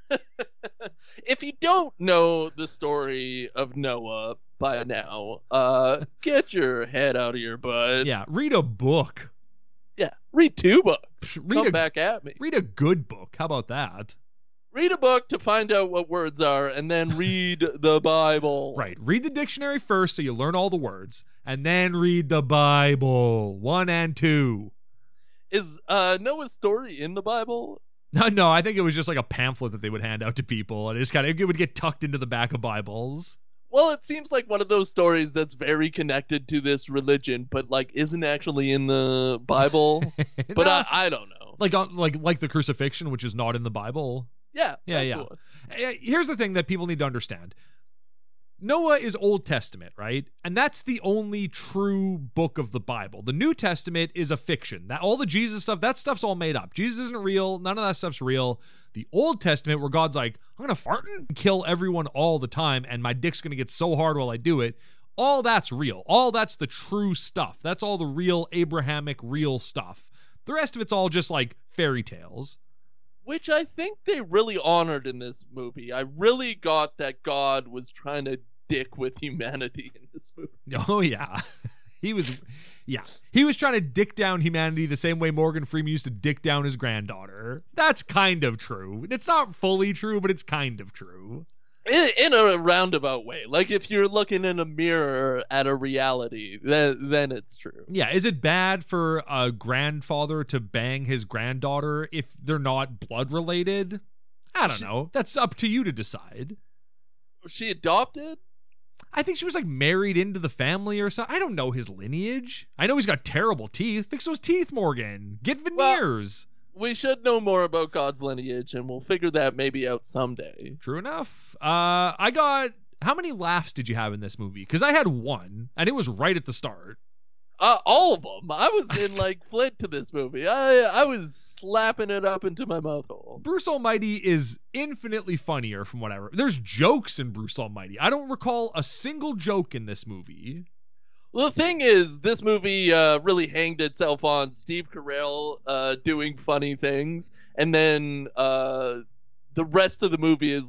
If you don't know the story of Noah by now, uh, get your head out of your butt. Yeah. Read a book. Yeah. Read two books. Read Come a- back at me. Read a good book. How about that? Read a book to find out what words are, and then read the Bible. Right. Read the dictionary first so you learn all the words, and then read the Bible. One and two. Is uh, Noah's story in the Bible? No, no, I think it was just like a pamphlet that they would hand out to people, and it just kind of it would get tucked into the back of Bibles. Well, it seems like one of those stories that's very connected to this religion, but like isn't actually in the Bible. But No, I, I don't know. like on, like like the crucifixion, which is not in the Bible. Yeah. Yeah, that's yeah. the one. Uh, Here's the thing that people need to understand. Noah is Old Testament, right? And that's the only true book of the Bible. The New Testament is a fiction. That all the Jesus stuff, that stuff's all made up. Jesus isn't real. None of that stuff's real. The Old Testament, where God's like, I'm gonna fart and kill everyone all the time, and my dick's gonna get so hard while I do it. All that's real. All that's the true stuff. That's all the real Abrahamic real stuff. The rest of it's all just like fairy tales. Which I think they really honored in this movie. I really got that God was trying to dick with humanity in this movie. Oh yeah. He was yeah. He was trying to dick down humanity the same way Morgan Freeman used to dick down his granddaughter. That's kind of true. It's not fully true, but it's kind of true. In, in a roundabout way. Like if you're looking in a mirror at a reality, then then it's true. Yeah, is it bad for a grandfather to bang his granddaughter if they're not blood related? I don't know. That's up to you to decide. Was she adopted? I think she was like married into the family or something. I don't know his lineage. I know he's got terrible teeth. Fix those teeth, Morgan. Get veneers. We should know more about God's lineage, and we'll figure that maybe out someday. True enough. Uh, I got. How many laughs did you have in this movie? Because I had one, and it was right at the start. Uh, all of them. I was in like Flint to this movie. I I was slapping it up into my mouth hole. Bruce Almighty is infinitely funnier from whatever. There's jokes in Bruce Almighty. I don't recall a single joke in this movie. Well, the thing is, this movie uh, really hanged itself on Steve Carell uh, doing funny things, and then uh, the rest of the movie is like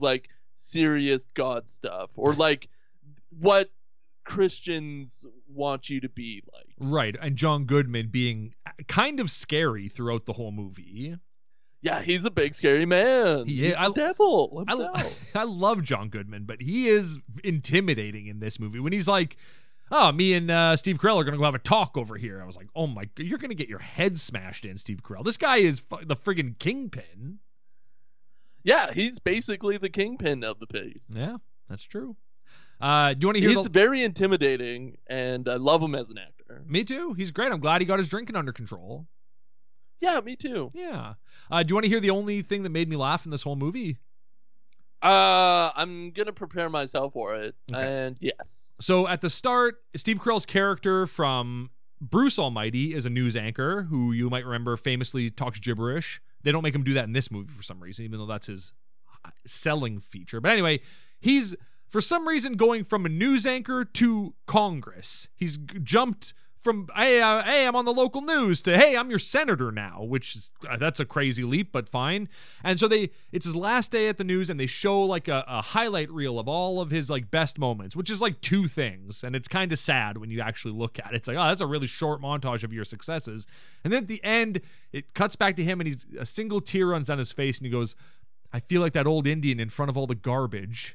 serious God stuff or like what Christians want you to be like. Right, and John Goodman being kind of scary throughout the whole movie. Yeah, he's a big scary man. He he's is. the devil I, himself. I love John Goodman, but he is intimidating in this movie. When he's like, oh, me and uh, Steve Carell are going to go have a talk over here. I was like, oh my, you're going to get your head smashed in, Steve Carell. This guy is fu- the friggin' kingpin. Yeah, he's basically the kingpin of the piece. Yeah, that's true. Uh, do you want to hear He's the... very intimidating, and I love him as an actor. Me too. He's great. I'm glad he got his drinking under control. Yeah, me too. Yeah. Uh, do you want to hear the only thing that made me laugh in this whole movie? Uh, I'm gonna prepare myself for it, Okay. and yes. So at the start, Steve Carell's character from Bruce Almighty is a news anchor who you might remember famously talks gibberish. They don't make him do that in this movie for some reason, even though that's his selling feature. But anyway, he's for some reason going from a news anchor to Congress. He's g- jumped from hey, uh, hey, I'm on the local news to hey, I'm your senator now, which is uh, that's a crazy leap, but fine. And so they, it's his last day at the news, and they show like a, a highlight reel of all of his like best moments, which is like two things, and it's kind of sad when you actually look at it. It's like, oh, that's a really short montage of your successes, and then at the end, it cuts back to him, and he's a single tear runs down his face, and he goes, "I feel like that old Indian in front of all the garbage."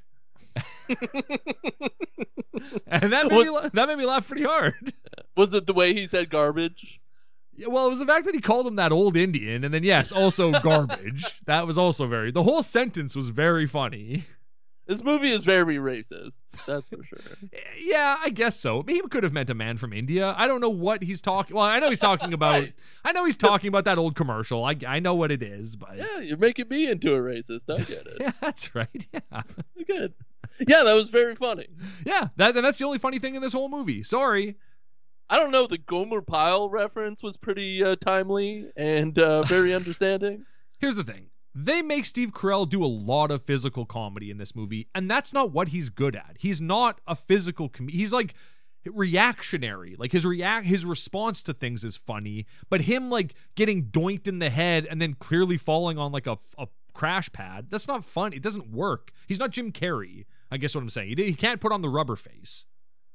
And that made, me la- that made me laugh pretty hard. Was it the way he said garbage? Yeah, well, it was the fact that he called him that old Indian, and then yes, also garbage. That was also very. The whole sentence was very funny. This movie is very racist. That's for sure. Yeah, I guess so. He could have meant a man from India. I don't know what he's talking. Well, I know he's talking about. Right. I know he's talking about that old commercial. I I know what it is, but Yeah, you're making me into a racist. I get it. yeah, that's right. Yeah, Good. Yeah, that was very funny. yeah. That and that's the only funny thing in this whole movie. Sorry. I don't know. The Gomer Pyle reference was pretty uh, timely and uh, very understanding. Here's the thing. They make Steve Carell do a lot of physical comedy in this movie, and that's not what he's good at. He's not a physical com- he's like reactionary. Like his react his response to things is funny, but him like getting doinked in the head and then clearly falling on like a, a crash pad, that's not fun. It doesn't work. He's not Jim Carrey. I guess what I'm saying. He, he can't put on the rubber face.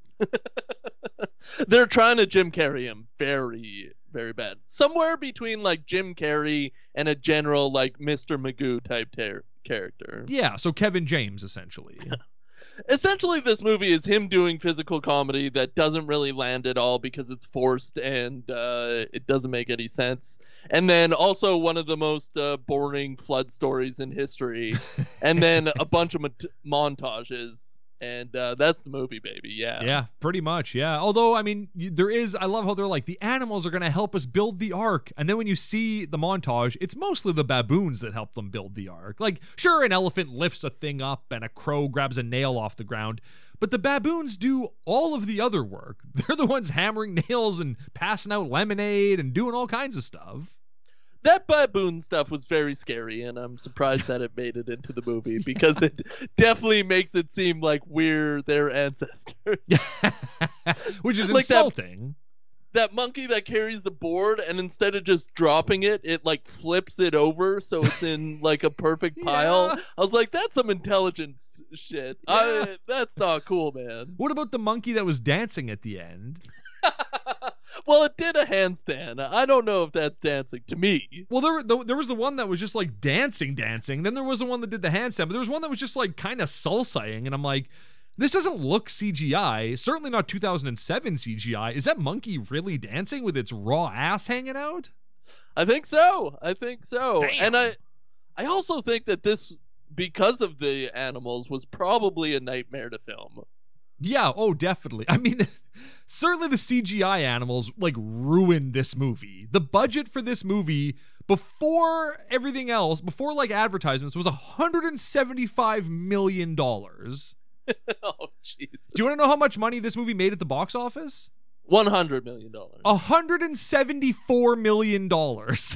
They're trying to Jim Carrey him very, very bad. Somewhere between like Jim Carrey and a general like Mister Magoo type ter- character. Yeah, so Kevin James essentially. Essentially, this movie is him doing physical comedy that doesn't really land at all because it's forced and uh, it doesn't make any sense. And then also one of the most uh, boring flood stories in history. And then a bunch of mont- montages. And uh, that's the movie, baby. Yeah. Yeah, pretty much. Yeah. Although, I mean, you, there is, I love how they're like, the animals are going to help us build the ark. And then when you see the montage, it's mostly the baboons that help them build the ark. Like, sure, an elephant lifts a thing up and a crow grabs a nail off the ground, but the baboons do all of the other work. They're the ones hammering nails and passing out lemonade and doing all kinds of stuff. That baboon stuff was very scary, and I'm surprised that it made it into the movie because it definitely makes it seem like we're their ancestors. Which is Like that- insulting. That monkey that carries the board, and instead of just dropping it, it like flips it over so it's in like a perfect pile. Yeah. I was like, that's some intelligence shit. Yeah. I, that's not cool, man. What about the monkey that was dancing at the end? Well, it did a handstand. I don't know if that's dancing to me. Well, there, there there was the one that was just like dancing, dancing. Then there was the one that did the handstand, but there was one that was just like kind of salsaing, and I'm like, this doesn't look C G I. Certainly not two thousand seven C G I. Is that monkey really dancing with its raw ass hanging out? I think so. I think so. Damn. And I, I also think that this, because of the animals, was probably a nightmare to film. Yeah, oh, definitely. I mean, certainly the C G I animals, like, ruined this movie. The budget for this movie, before everything else, before, like, advertisements, was one hundred seventy-five million dollars. Oh, jeez. Do you want to know how much money this movie made at the box office? one hundred million dollars. one hundred seventy-four million dollars.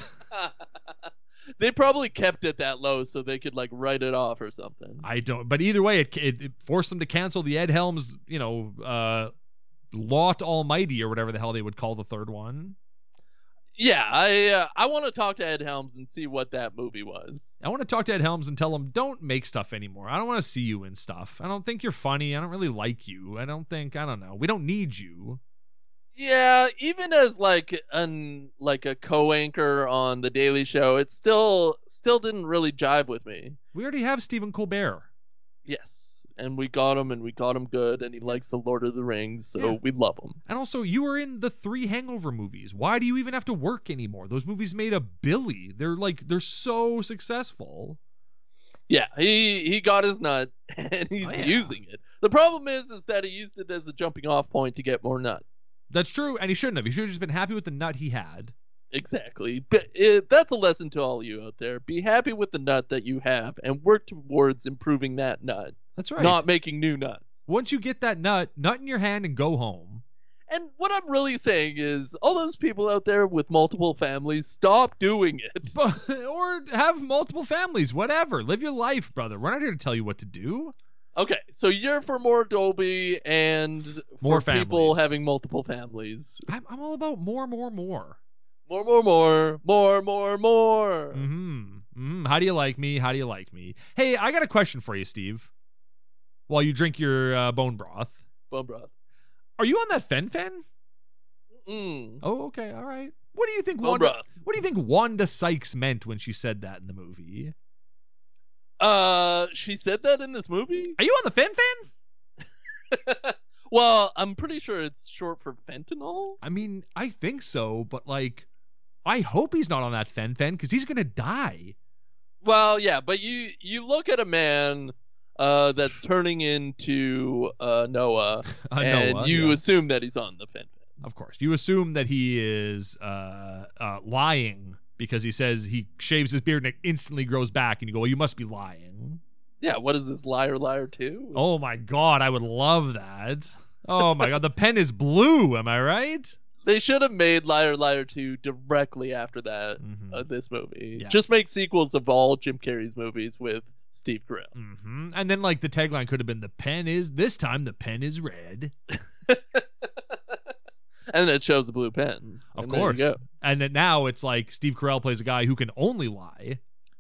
They probably kept it that low so they could, like, write it off or something. I don't, but either way, it, it, it forced them to cancel the Ed Helms, you know, uh, Lot Almighty or whatever the hell they would call the third one. Yeah, I uh, I want to talk to Ed Helms and see what that movie was. I want to talk to Ed Helms and tell him, don't make stuff anymore. I don't want to see you in stuff. I don't think you're funny. I don't really like you. I don't think, I don't know. We don't need you. Yeah, even as like an like a co-anchor on the Daily Show, it still still didn't really jive with me. We already have Stephen Colbert. Yes, and we got him, and we got him good, and he likes the Lord of the Rings, so Yeah. we love him. And also, you were in the three Hangover movies. Why do you even have to work anymore? Those movies made a billy. They're like, they're so successful. Yeah, he he got his nut, and he's Oh, yeah. using it. The problem is, is that he used it as a jumping off point to get more nut. That's true, and he shouldn't have. He should have just been happy with the nut he had. Exactly. But it, that's a lesson to all you out there. Be happy with the nut that you have and work towards improving that nut, That's right. not making new nuts. Once you get that nut, nut in your hand and go home. And what I'm really saying is, all those people out there with multiple families, stop doing it. But, or have multiple families, whatever. Live your life, brother. We're not here to tell you what to do. Okay, so you're for more Dolby and More for people families. having multiple families. I'm, I'm all about more, more, more. More, more, more, more, more, more. Mm-hmm. Mm-hmm. How do you like me? How do you like me? Hey, I got a question for you, Steve. While you drink your uh, bone broth. Bone broth. Are you on that Fen Fen? Mm. Oh, okay, all right. What do you think Bone Wanda, broth. What do you think Wanda Sykes meant when she said that in the movie? Uh, she said that in this movie? Are you on the Fen Fen? Well, I'm pretty sure it's short for fentanyl. I mean, I think so, but like, I hope he's not on that Fen Fen because he's gonna die. Well, yeah, but you you look at a man uh, that's turning into uh, Noah, Uh, and Noah, you yeah. assume that he's on the fen. Of course, you assume that he is uh, uh, lying because he says he shaves his beard and it instantly grows back, and you go, "Well, you must be lying." Yeah, what is this, Liar Liar two? Oh my god, I would love that. Oh my god, the pen is blue. Am I right? They should have made Liar Liar two directly after that, Mhm. uh, this movie. Yeah. Just make sequels of all Jim Carrey's movies with Steve Carell. Mm-hmm. And then like the tagline could have been, "The pen is this time. The pen is red." And then it shows a blue pen. Of And there you course. go. And then now it's like Steve Carell plays a guy who can only lie.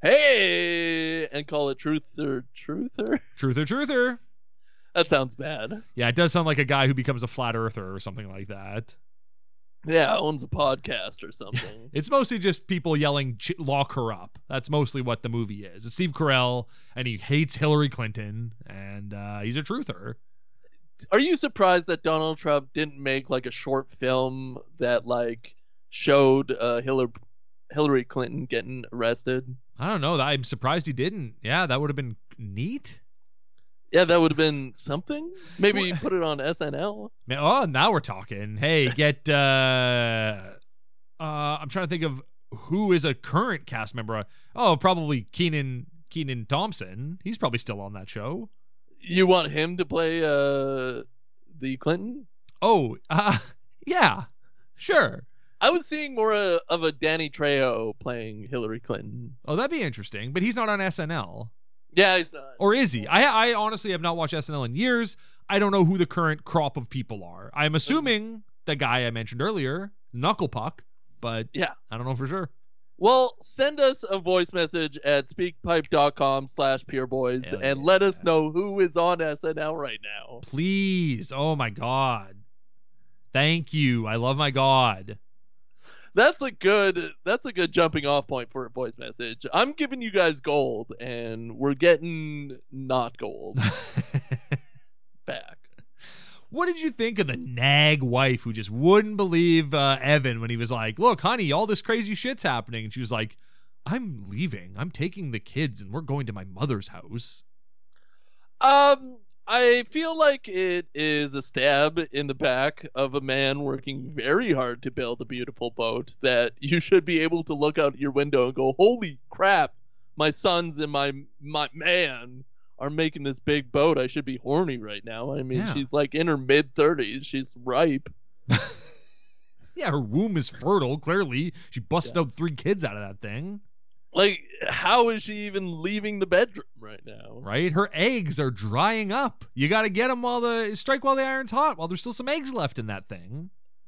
Hey! And call it Truth or Truther? Truther, truther. That sounds bad. Yeah, it does sound like a guy who becomes a flat earther or something like that. Yeah, owns a podcast or something. It's mostly just people yelling, "Ch- lock her up." That's mostly what the movie is. It's Steve Carell, and he hates Hillary Clinton, and uh, he's a truther. Are you surprised that Donald Trump didn't make like a short film that like showed uh, Hillary Hillary Clinton getting arrested? I don't know. I'm surprised he didn't. Yeah, that would have been neat. Yeah, that would have been something. Maybe What- put it on S N L. Man, oh, now we're talking. Hey, get. Uh, uh, I'm trying to think of who is a current cast member. Oh, probably Keenan Keenan Thompson. He's probably still on that show. You want him to play uh, the Clinton? Oh, uh, yeah, sure. I was seeing more uh, of a Danny Trejo playing Hillary Clinton. Oh, that'd be interesting. But he's not on S N L. Yeah, he's not. Or is he? I I honestly have not watched S N L in years. I don't know who the current crop of people are. I'm assuming the guy I mentioned earlier, Knuckle Puck, but Yeah. I don't know for sure. Well, send us a voice message at speakpipe.com slash peerboys Hell and yeah. let us know who is on S N L right now. Please. Oh my God. Thank you. I love my God. That's a good that's a good jumping off point for a voice message. I'm giving you guys gold and we're getting not gold back. What did you think of the nag wife who just wouldn't believe uh, Evan when he was like, "Look, honey, all this crazy shit's happening," and she was like, "I'm leaving. I'm taking the kids and we're going to my mother's house." Um I feel like it is a stab in the back of a man working very hard to build a beautiful boat that you should be able to look out your window and go, "Holy crap, my sons and my my man are making this big boat. I should be horny right now." I mean, Yeah. she's like in her mid thirties. She's ripe. Yeah, her womb is fertile, clearly. She busted Yeah. out three kids out of that thing, Like, how is she even leaving the bedroom right now? right? Her eggs are drying up. You got to get them while the strike while the iron's hot, while there's still some eggs left in that thing.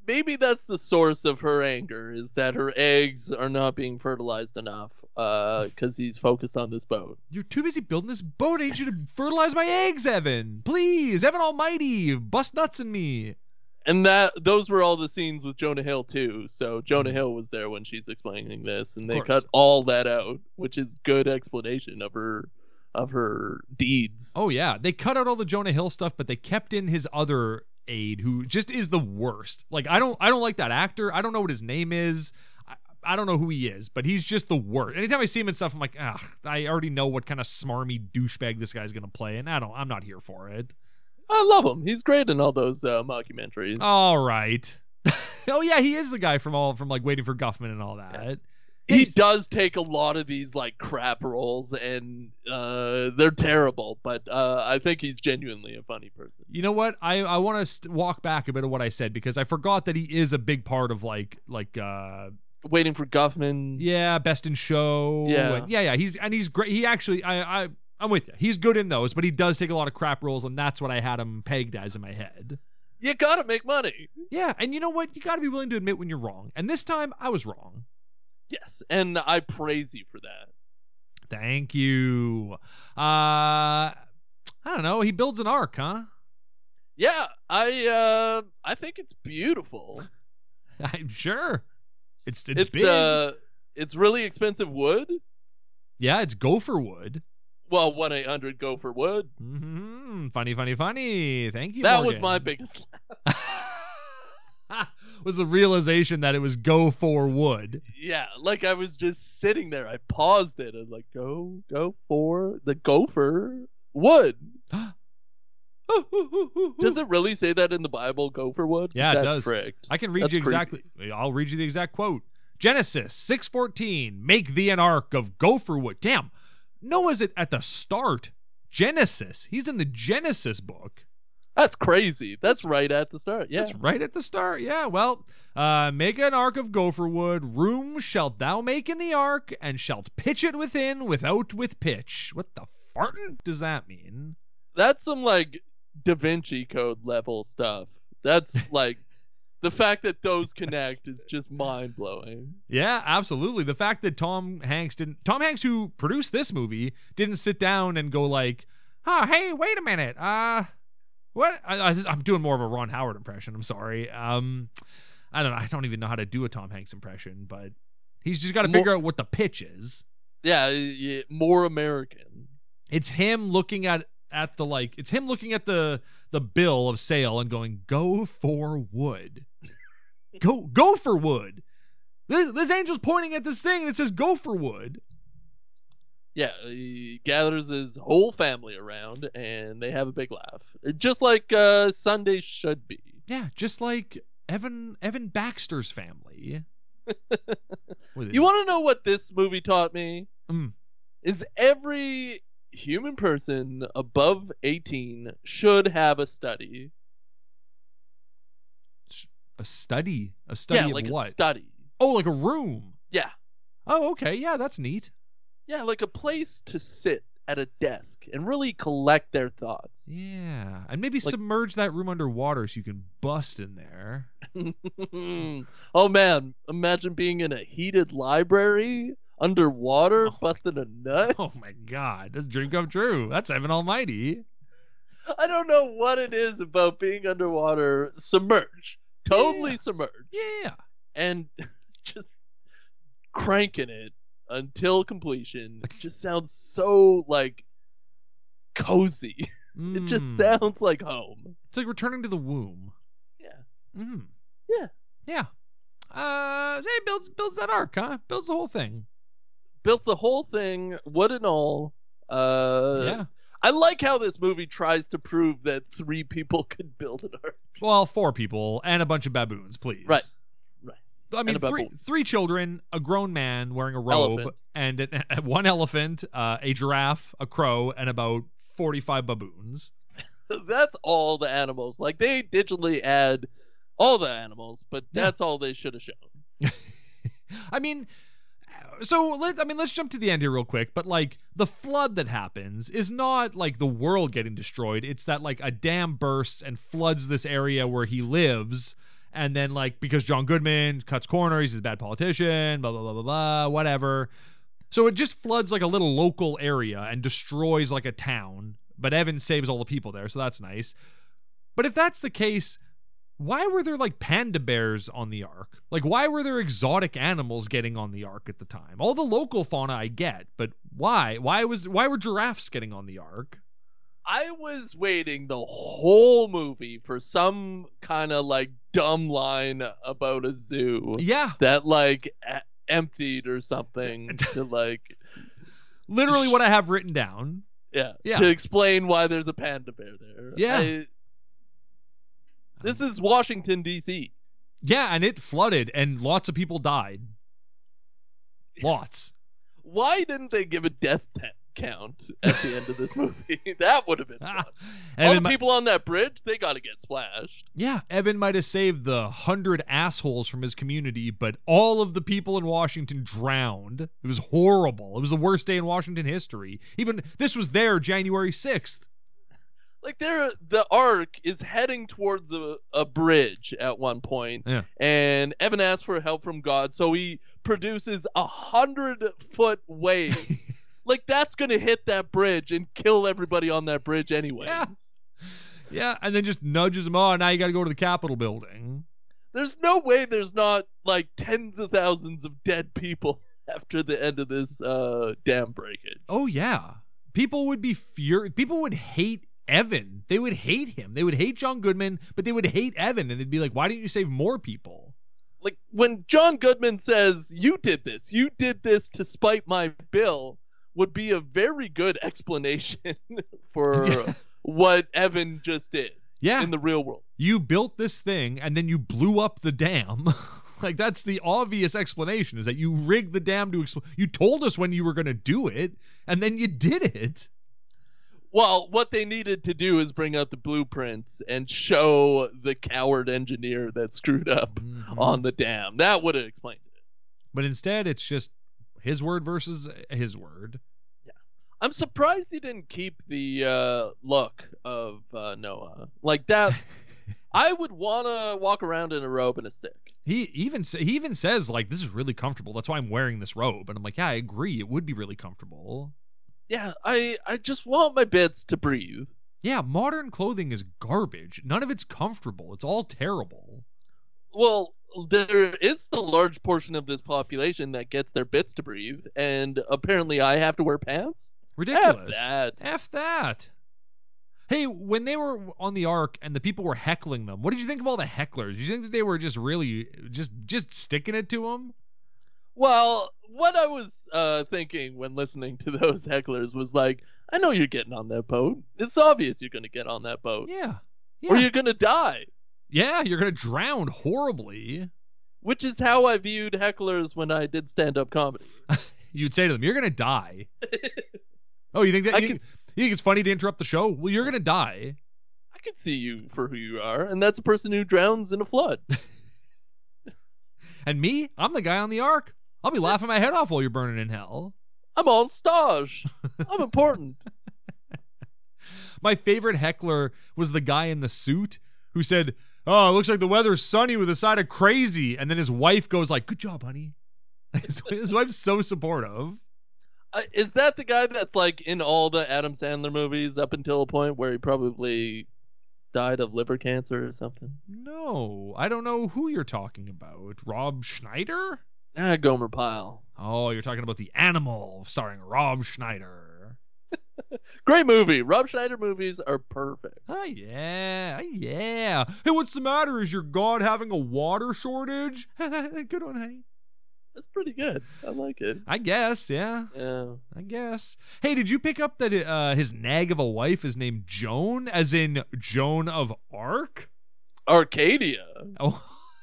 maybe that's the source of her anger, is that her eggs are not being fertilized enough because he's focused on this boat. You're too busy building this boat. I need you to fertilize my eggs, Evan. Please, Evan Almighty, bust nuts in me. And that those were all the scenes with Jonah Hill too. So Jonah Hill was there when she's explaining this, and they cut all that out, which is good explanation of her of her deeds. Oh yeah, they cut out all the Jonah Hill stuff, but they kept in his other aide, who just is the worst. Like I don't I don't like that actor. I don't know what his name is. I, I don't know who he is, but he's just the worst. Anytime I see him and stuff, I'm like, ah, I already know what kind of smarmy douchebag this guy's gonna play, and I don't. I'm not here for it. I love him. He's great in all those uh, mockumentaries. All right. Oh yeah, he is the guy from all from like Waiting for Guffman and all that. Yeah. He does take a lot of these like crap roles, and uh, they're terrible. But uh, I think he's genuinely a funny person. You know what? I, I want to st- walk back a bit of what I said, because I forgot that he is a big part of like like uh, Waiting for Guffman. Yeah, Best in Show. Yeah, and yeah, yeah. He's and he's great. He actually, I, I, I'm with you. He's good in those, but he does take a lot of crap roles, and that's what I had him pegged as in my head. You gotta make money. Yeah, and you know what? You gotta be willing to admit when you're wrong. And this time, I was wrong. Yes, and I praise you for that. Thank you. Uh, I don't know. He builds an ark, huh? Yeah, I uh, I think it's beautiful. I'm sure. It's it's, it's big. Uh, it's really expensive wood. Yeah, it's gopher wood. Well, one eight hundred gopher wood. Mm-hmm. Funny, funny, funny. Thank you. That Morgan. was my biggest laugh. Was the realization that it was go for wood. Yeah, like I was just sitting there. I paused it and like, go, go for the gopher wood. Does it really say that in the Bible, gopher wood? Yeah, That's it does. Fricked. I can read That's you exactly. creepy. I'll read you the exact quote. Genesis six fourteen. Make thee an ark of gopher wood. Damn. Noah's at, at the start. Genesis. He's in the Genesis book. That's crazy. That's right at the start. Yeah. That's right at the start. Yeah. Well, uh, make an ark of gopher wood. Room shalt thou make in the ark, and shalt pitch it within without with pitch. What the fartin' does that mean? That's some like Da Vinci Code level stuff. That's like the fact that those connect is just mind blowing. Yeah, absolutely. The fact that Tom Hanks didn't, Tom Hanks, who produced this movie, didn't sit down and go like, "Oh, hey, wait a minute. Uh, what?" I, I, I'm doing more of a Ron Howard impression. I'm sorry. Um, I don't know. I don't even know how to do a Tom Hanks impression, but he's just got to figure out what the pitch is. Yeah, yeah, more American. It's him looking at at the like. It's him looking at the the bill of sale and going, "Go for wood." Go go for wood. This, this angel's pointing at this thing and it says go for wood. Yeah, he gathers his whole family around and they have a big laugh. Just like uh, Sunday should be. Yeah, just like Evan Evan Baxter's family. You want to know what this movie taught me? Mm. Is every human person above eighteen should have a study. A study? A study yeah, of like what? a study. Oh, like a room. Yeah. Oh, okay. Yeah, that's neat. Yeah, like a place to sit at a desk and really collect their thoughts. Yeah. And maybe like, submerge that room underwater so you can bust in there. Oh, man. Imagine being in a heated library underwater, oh. busting a nut. Oh, my God. That's a dream come true. That's Evan Almighty. I don't know what it is about being underwater submerged. Totally yeah. submerged. Yeah. And just cranking it until completion. It just sounds so, like, cozy. Mm. It just sounds like home. It's like returning to the womb. Yeah. Mm. Yeah. Yeah. Uh, hey, builds, builds that ark, huh? Builds the whole thing. Builds the whole thing, wood and all. Uh, yeah. I like how this movie tries to prove that three people could build an ark. Well, four people and a bunch of baboons, please. Right. Right. I mean, three three children, a grown man wearing a robe, elephant. and an, one elephant, uh, a giraffe, a crow, and about forty-five baboons. That's all the animals. Like, they digitally add all the animals, but that's yeah. all they should have shown. I mean... So let I mean let's jump to the end here real quick, but like the flood that happens is not like the world getting destroyed. It's that like a dam bursts and floods this area where he lives, And then, like, because John Goodman cuts corners, he's a bad politician, blah, blah, blah, blah, blah, whatever. So it just floods, like, a little local area and destroys, like, a town. But Evan saves all the people there, so that's nice. But if that's the case, why were there, like, panda bears on the Ark? Like, why were there exotic animals getting on the Ark at the time? All the local fauna I get, but why? Why was why were giraffes getting on the Ark? I was waiting the whole movie for some kind of like dumb line about a zoo. Yeah. That like a- emptied or something to like literally what I have written down. Yeah. Yeah. To explain why there's a panda bear there. Yeah. I, this is Washington D C. Yeah, and it flooded and lots of people died. Lots. Why didn't they give a death t- count at the end of this movie? That would have been fun. All Evan the mi- people on that bridge, they got to get splashed. Yeah, Evan might have saved the hundred assholes from his community, but all of the people in Washington drowned. It was horrible. It was the worst day in Washington history. Even this was there January sixth. Like there, the Ark is heading towards a, a bridge at one point, Yeah. and Evan asks for help from God, so he produces a hundred foot wave. Like that's gonna hit that bridge and kill everybody on that bridge anyway. Yeah. Yeah, and then just nudges them on. Now you got to go to the Capitol building. There's no way there's not like tens of thousands of dead people after the end of this uh, dam breakage. Oh yeah, people would be furious. People would hate Evan. They would hate him. They would hate John Goodman, but they would hate Evan, and they'd be like, "Why didn't you save more people?" Like when John Goodman says, "You did this. You did this to spite my bill," would be a very good explanation for Yeah. what Evan just did. Yeah, In the real world. you built this thing and then you blew up the dam. Like that's the obvious explanation: is that you rigged the dam to explode. You told us when you were going to do it, and then you did it. Well, what they needed to do is bring out the blueprints and show the coward engineer that screwed up Mhm. on the dam. That would have explained it. But instead, it's just his word versus his word. I'm surprised he didn't keep the uh, look of uh, Noah. Like that, I would want to walk around in a robe and a stick. He even sa- he even says like, "This is really comfortable. That's why I'm wearing this robe." And I'm like, "Yeah, I agree. It would be really comfortable." Yeah, I, I just want my bits to breathe. Yeah, modern clothing is garbage. None of it's comfortable. It's all terrible. Well, there is a large portion of this population that gets their bits to breathe, and apparently I have to wear pants? Ridiculous. F that. F that. Hey, when they were on the Ark and the people were heckling them, what did you think of all the hecklers? Did you think that they were just really just just sticking it to them? Well, what I was uh, thinking when listening to those hecklers was like, I know you're getting on that boat. It's obvious you're going to get on that boat. Yeah. Or Yeah. you're going to die. Yeah, you're going to drown horribly. Which is how I viewed hecklers when I did stand-up comedy. You'd say to them, "You're going to die." Oh, you think that I you, can, you think it's funny to interrupt the show? Well, you're going to die. I can see you for who you are, and that's a person who drowns in a flood. And me, I'm the guy on the Ark. I'll be laughing my head off while you're burning in hell. I'm on stage. I'm important. My favorite heckler was the guy in the suit who said, "Oh, it looks like the weather's sunny with a side of crazy." And then his wife goes like, "Good job, honey." His, his wife's so supportive. Uh, is that the guy that's like in all the Adam Sandler movies up until a point where he probably died of liver cancer or something? No, I don't know who you're talking about. Rob Schneider? Ah, Gomer Pyle. Oh, you're talking about The Animal starring Rob Schneider. Great movie. Rob Schneider movies are perfect. Oh, yeah. Oh, yeah. Hey, what's the matter? Is your God having a water shortage? Good one, honey. That's pretty good. I like it. I guess, yeah. Yeah. I guess. Hey, did you pick up that uh, his nag of a wife is named Joan, as in Joan of Arc? Arcadia. Oh,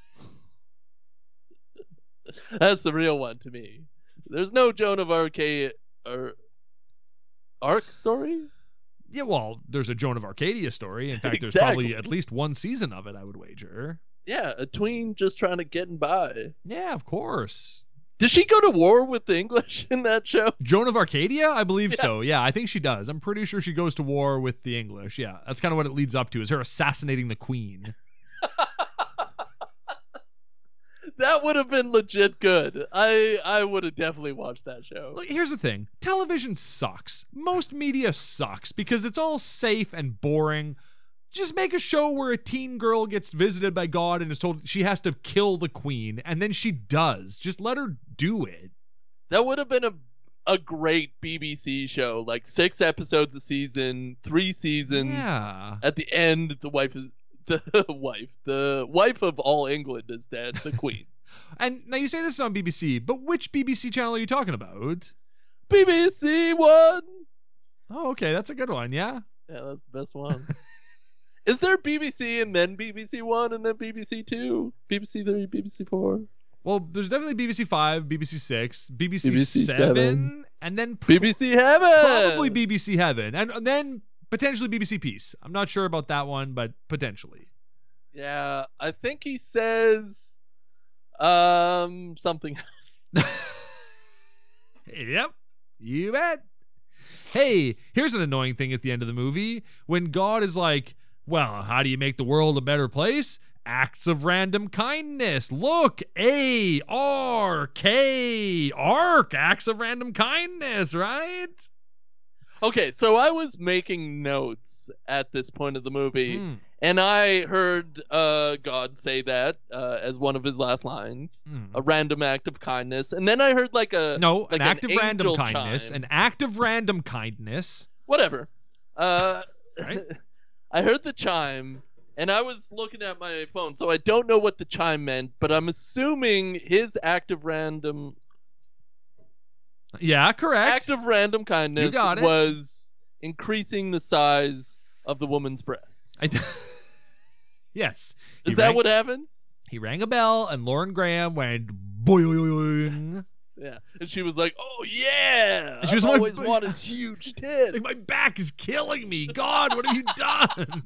That's the real one to me. There's no Joan of Arcadia or Arc story? yeah, well, there's a Joan of Arcadia story. In fact, there's Exactly. probably at least one season of it, I would wager. Yeah, a tween just trying to get by. Yeah, of course. Does she go to war with the English in that show? Joan of Arcadia? I believe Yeah. so. Yeah, I think she does. I'm pretty sure she goes to war with the English. Yeah, that's kind of what it leads up to, is her assassinating the queen. That would have been legit good. I I would have definitely watched that show. Look, here's the thing. Television sucks. Most media sucks because it's all safe and boring. Just make a show where a teen girl gets visited by God and is told she has to kill the queen, and then she does. Just let her do it. That would have been a a great B B C show, like six episodes a season, three seasons. Yeah. At the end, the wife is the wife, the wife of all England is dead, the queen. And now you say this is on B B C, but which B B C channel are you talking about? B B C One. Oh, okay, that's a good one. Yeah. Yeah, that's the best one. Is there B B C and then B B C One and then B B C Two, B B C Three, B B C Four? Well, there's definitely B B C Five, B B C Six, B B C, B B C Seven, seven. and then pro- B B C Heaven. probably B B C Heaven, and, and then potentially B B C Peace. I'm not sure about that one, but potentially. Yeah, I think he says um something else. Yep, you bet. Hey, here's an annoying thing at the end of the movie when God is like, well, how do you make the world a better place? Acts of random kindness. Look, A R K, ARK, acts of random kindness, right? Okay, so I was making notes at this point of the movie, Mm. and I heard uh, God say that uh, as one of his last lines, Mm. a random act of kindness, and then I heard like a No, like an act of random angel kindness. chime. An act of random kindness. Whatever. Uh, Right? I heard the chime, and I was looking at my phone, so I don't know what the chime meant, but I'm assuming his act of random Yeah, correct. act of random kindness You got it. was increasing the size of the woman's breasts. I, yes. Is He that rang, what happens? He rang a bell, and Lauren Graham went boing. Yeah, and she was like, "Oh yeah, And she was I've like, always "But- wanted huge tits." Like, my back is killing me. God, what have you done?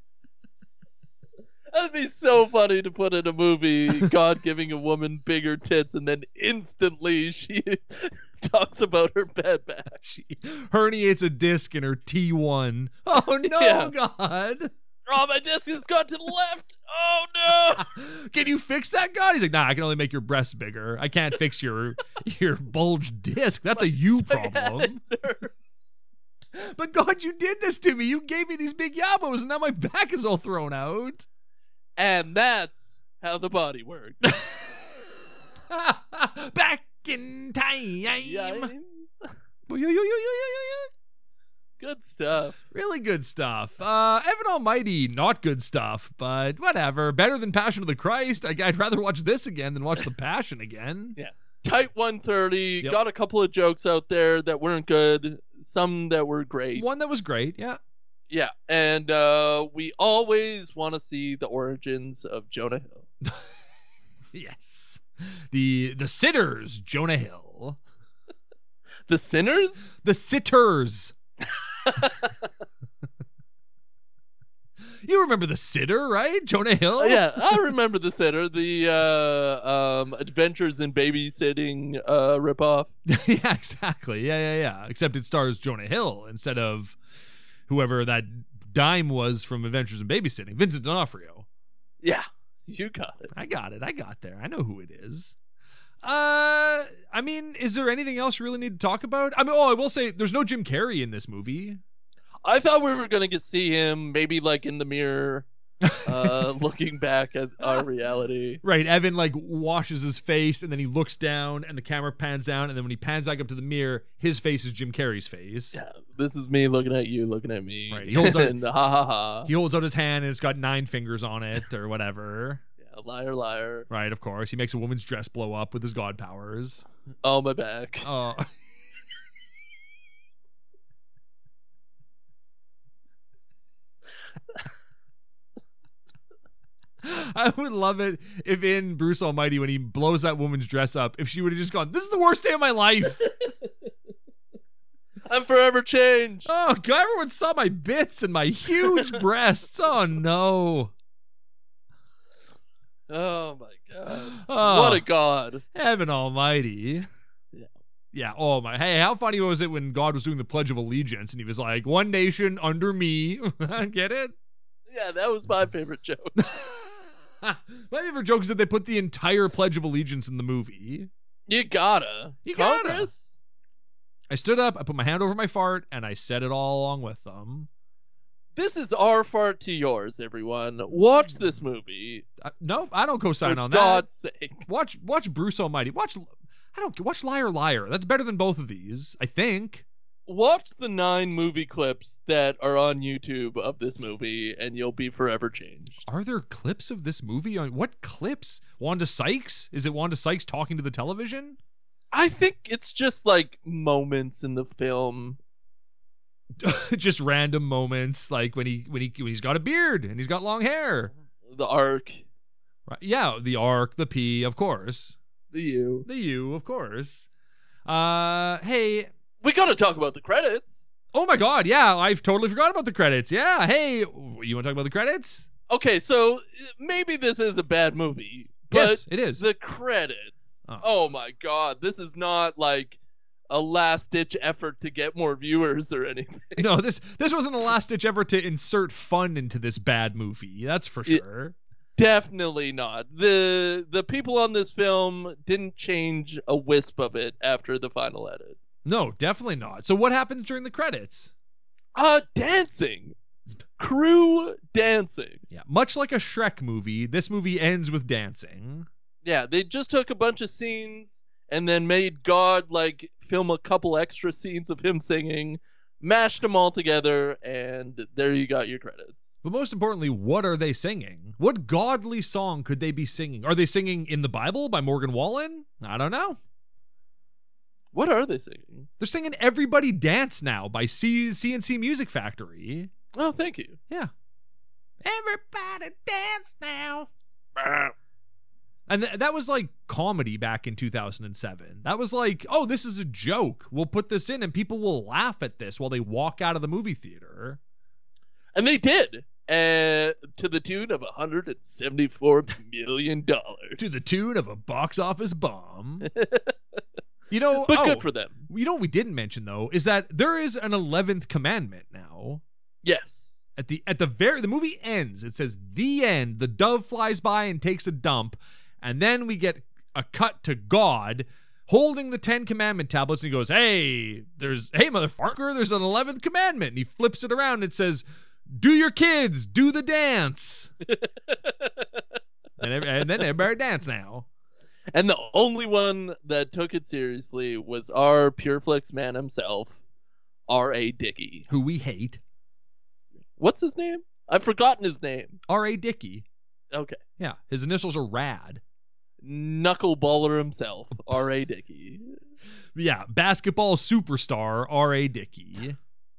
That'd be so funny to put in a movie, God giving a woman bigger tits, and then instantly she talks about her bad back. She herniates a disc in her T one. Oh, no, Yeah. God. Oh, my disc has gone to the left. Oh no! Can you fix that, God? He's like, nah, I can only make your breasts bigger. I can't fix your your bulged disc. That's a you problem. But God, you did this to me. You gave me these big yabos, and now my back is all thrown out. And that's how the body works. Back in time. Yeah. Good stuff. Really good stuff. Uh, Evan Almighty, not good stuff, but whatever. Better than Passion of the Christ. I, I'd rather watch this again than watch The Passion again. Yeah. Tight one thirty. Yep. Got a couple of jokes out there that weren't good. Some that were great. One that was great, yeah. Yeah. And uh, we always want to see the origins of Jonah Hill. Yes. The the sitters, Jonah Hill. The sinners? The sitters. You remember the sitter, right? Jonah Hill? Oh, yeah, I remember the sitter, the uh, um, Adventures in Babysitting uh, ripoff. Yeah, exactly. Yeah, yeah, yeah. Except it stars Jonah Hill instead of whoever that dime was from Adventures in Babysitting. Vincent D'Onofrio. Yeah, you got it. I got it. I got there. I know who it is. Uh, I mean, is there anything else you really need to talk about? I mean, oh, I will say there's no Jim Carrey in this movie. I thought we were gonna get see him maybe like in the mirror, uh, looking back at our reality. Right, Evan like washes his face and then he looks down and the camera pans down and then when he pans back up to the mirror, his face is Jim Carrey's face. Yeah, this is me looking at you, looking at me. Right, he holds out- and ha ha ha. He holds out his hand and it's got nine fingers on it or whatever. Yeah, liar, liar. Right, of course. He makes a woman's dress blow up with his god powers. Oh, my back. Oh. I would love it if in Bruce Almighty, when he blows that woman's dress up, if she would have just gone, "This is the worst day of my life." I'm forever changed. Oh, God, everyone saw my bits and my huge breasts. Oh, no. Oh my god. Oh. What a god. Heaven Almighty. Yeah. Yeah. Oh, my. Hey, how funny was it when God was doing the Pledge of Allegiance and he was like, "One nation under me." Get it? Yeah, that was my favorite joke. My favorite joke is that they put the entire Pledge of Allegiance in the movie. You gotta. You gotta. Congress? I stood up, I put my hand over my fart, and I said it all along with them. This is our fart to yours, everyone. Watch this movie. Uh, no, I don't co-sign For on that. God's sake. Watch, watch Bruce Almighty. Watch, I don't watch Liar Liar. That's better than both of these, I think. Watch the nine movie clips that are on YouTube of this movie, and you'll be forever changed. Are there clips of this movie on what clips? Wanda Sykes? Is it Wanda Sykes talking to the television? I think it's just like moments in the film. Just random moments, like when he when he when he's got a beard and he's got long hair. The arc. Right? Yeah, the arc, the P, of course. The U. The U, of course. Uh, hey. We gotta talk about the credits. Oh my God, yeah, I've totally forgot about the credits. Yeah, hey, you want to talk about the credits? Okay, so maybe this is a bad movie, but Yes, it is. the credits. Oh. Oh my God, this is not like a last-ditch effort to get more viewers or anything. No, this this wasn't a last-ditch effort to insert fun into this bad movie. That's for It- sure. Definitely not. The the people on this film didn't change a wisp of it after the final edit. No, definitely not. So what happens during the credits? Uh, dancing. Crew dancing. Yeah, much like a Shrek movie, this movie ends with dancing. Yeah, they just took a bunch of scenes and then made God, like, film a couple extra scenes of him singing, mashed them all together, and there you got your credits. But most importantly, what are they singing? What godly song could they be singing? Are they singing In the Bible by Morgan Wallen? I don't know. What are they singing? They're singing Everybody Dance Now by C- CNC Music Factory. Oh, thank you. Yeah. Everybody dance now. And th- that was like comedy back in two thousand seven. That was like, oh, this is a joke. We'll put this in and people will laugh at this while they walk out of the movie theater. And they did. Uh, to the tune of one hundred seventy-four million dollars. To the tune of a box office bomb. You know, But oh, good for them. You know what we didn't mention though is that there is an eleventh commandment now. Yes. At the at the very the movie ends. It says the end. The dove flies by and takes a dump, and then we get a cut to God holding the Ten Commandment tablets, and he goes, "Hey, there's hey motherfucker, there's an eleventh commandment." And he flips it around and it says, "Do your kids do the dance?" and, every, and then everybody dance now. And the only one that took it seriously was our Pureflix man himself, R A. Dickey. Who we hate. What's his name? I've forgotten his name. R A. Dickey. Okay. Yeah, his initials are RAD. Knuckleballer himself, R A. Dickey. Yeah, basketball superstar R A. Dickey.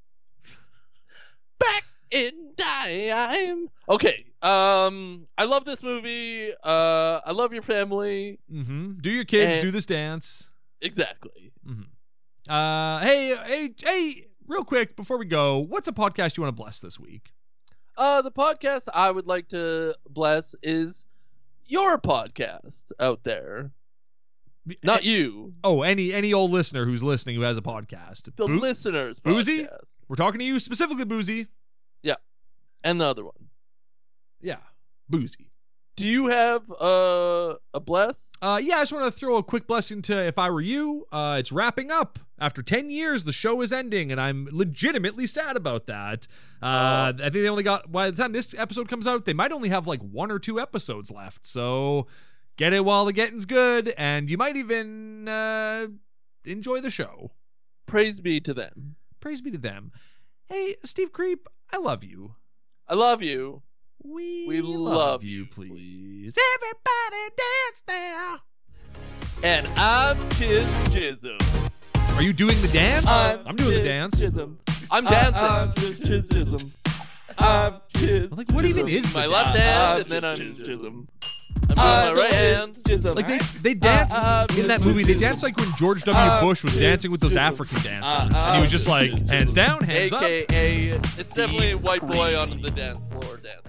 Back in time. Okay. Um, I love this movie. Uh, I love your family. Mm-hmm. Do your kids And- do this dance? Exactly. Mm-hmm. Uh, hey, hey, hey! Real quick before we go, what's a podcast you want to bless this week? Uh, the podcast I would like to bless is your podcast out there. Not you. Oh, any any old listener who's listening who has a podcast. The Boo- listeners' Boozy? podcast. We're talking to you specifically, Boozy. And the other one. Yeah, Boozy. Do you have uh, a bless? Uh, yeah, I just want to throw a quick blessing to If I Were You. Uh, it's wrapping up. After ten years, the show is ending, and I'm legitimately sad about that. Uh, I think they only got, by the time this episode comes out, they might only have like one or two episodes left. So get it while the getting's good, and you might even uh, enjoy the show. Praise be to them. Praise be to them. Hey, Steve Creep, I love you. I love you. We, We love, love you, you, please. Everybody dance now. And I'm Chiz Jism. Are you doing the dance? I'm, doing the Chiz dance. Jism. I'm dancing. I'm Chiz Chiz Jism. I'm Chiz. Like, what even is the my left dance? hand, I'm and then I'm Chiz Jism. I'm doing my right hand. Like they they dance Uh, uh, in that movie. They dance like when George W. uh, Bush was dancing with those African dancers, and he was just like hands down, hands up. A K A, it's definitely a white boy on the dance floor dancing.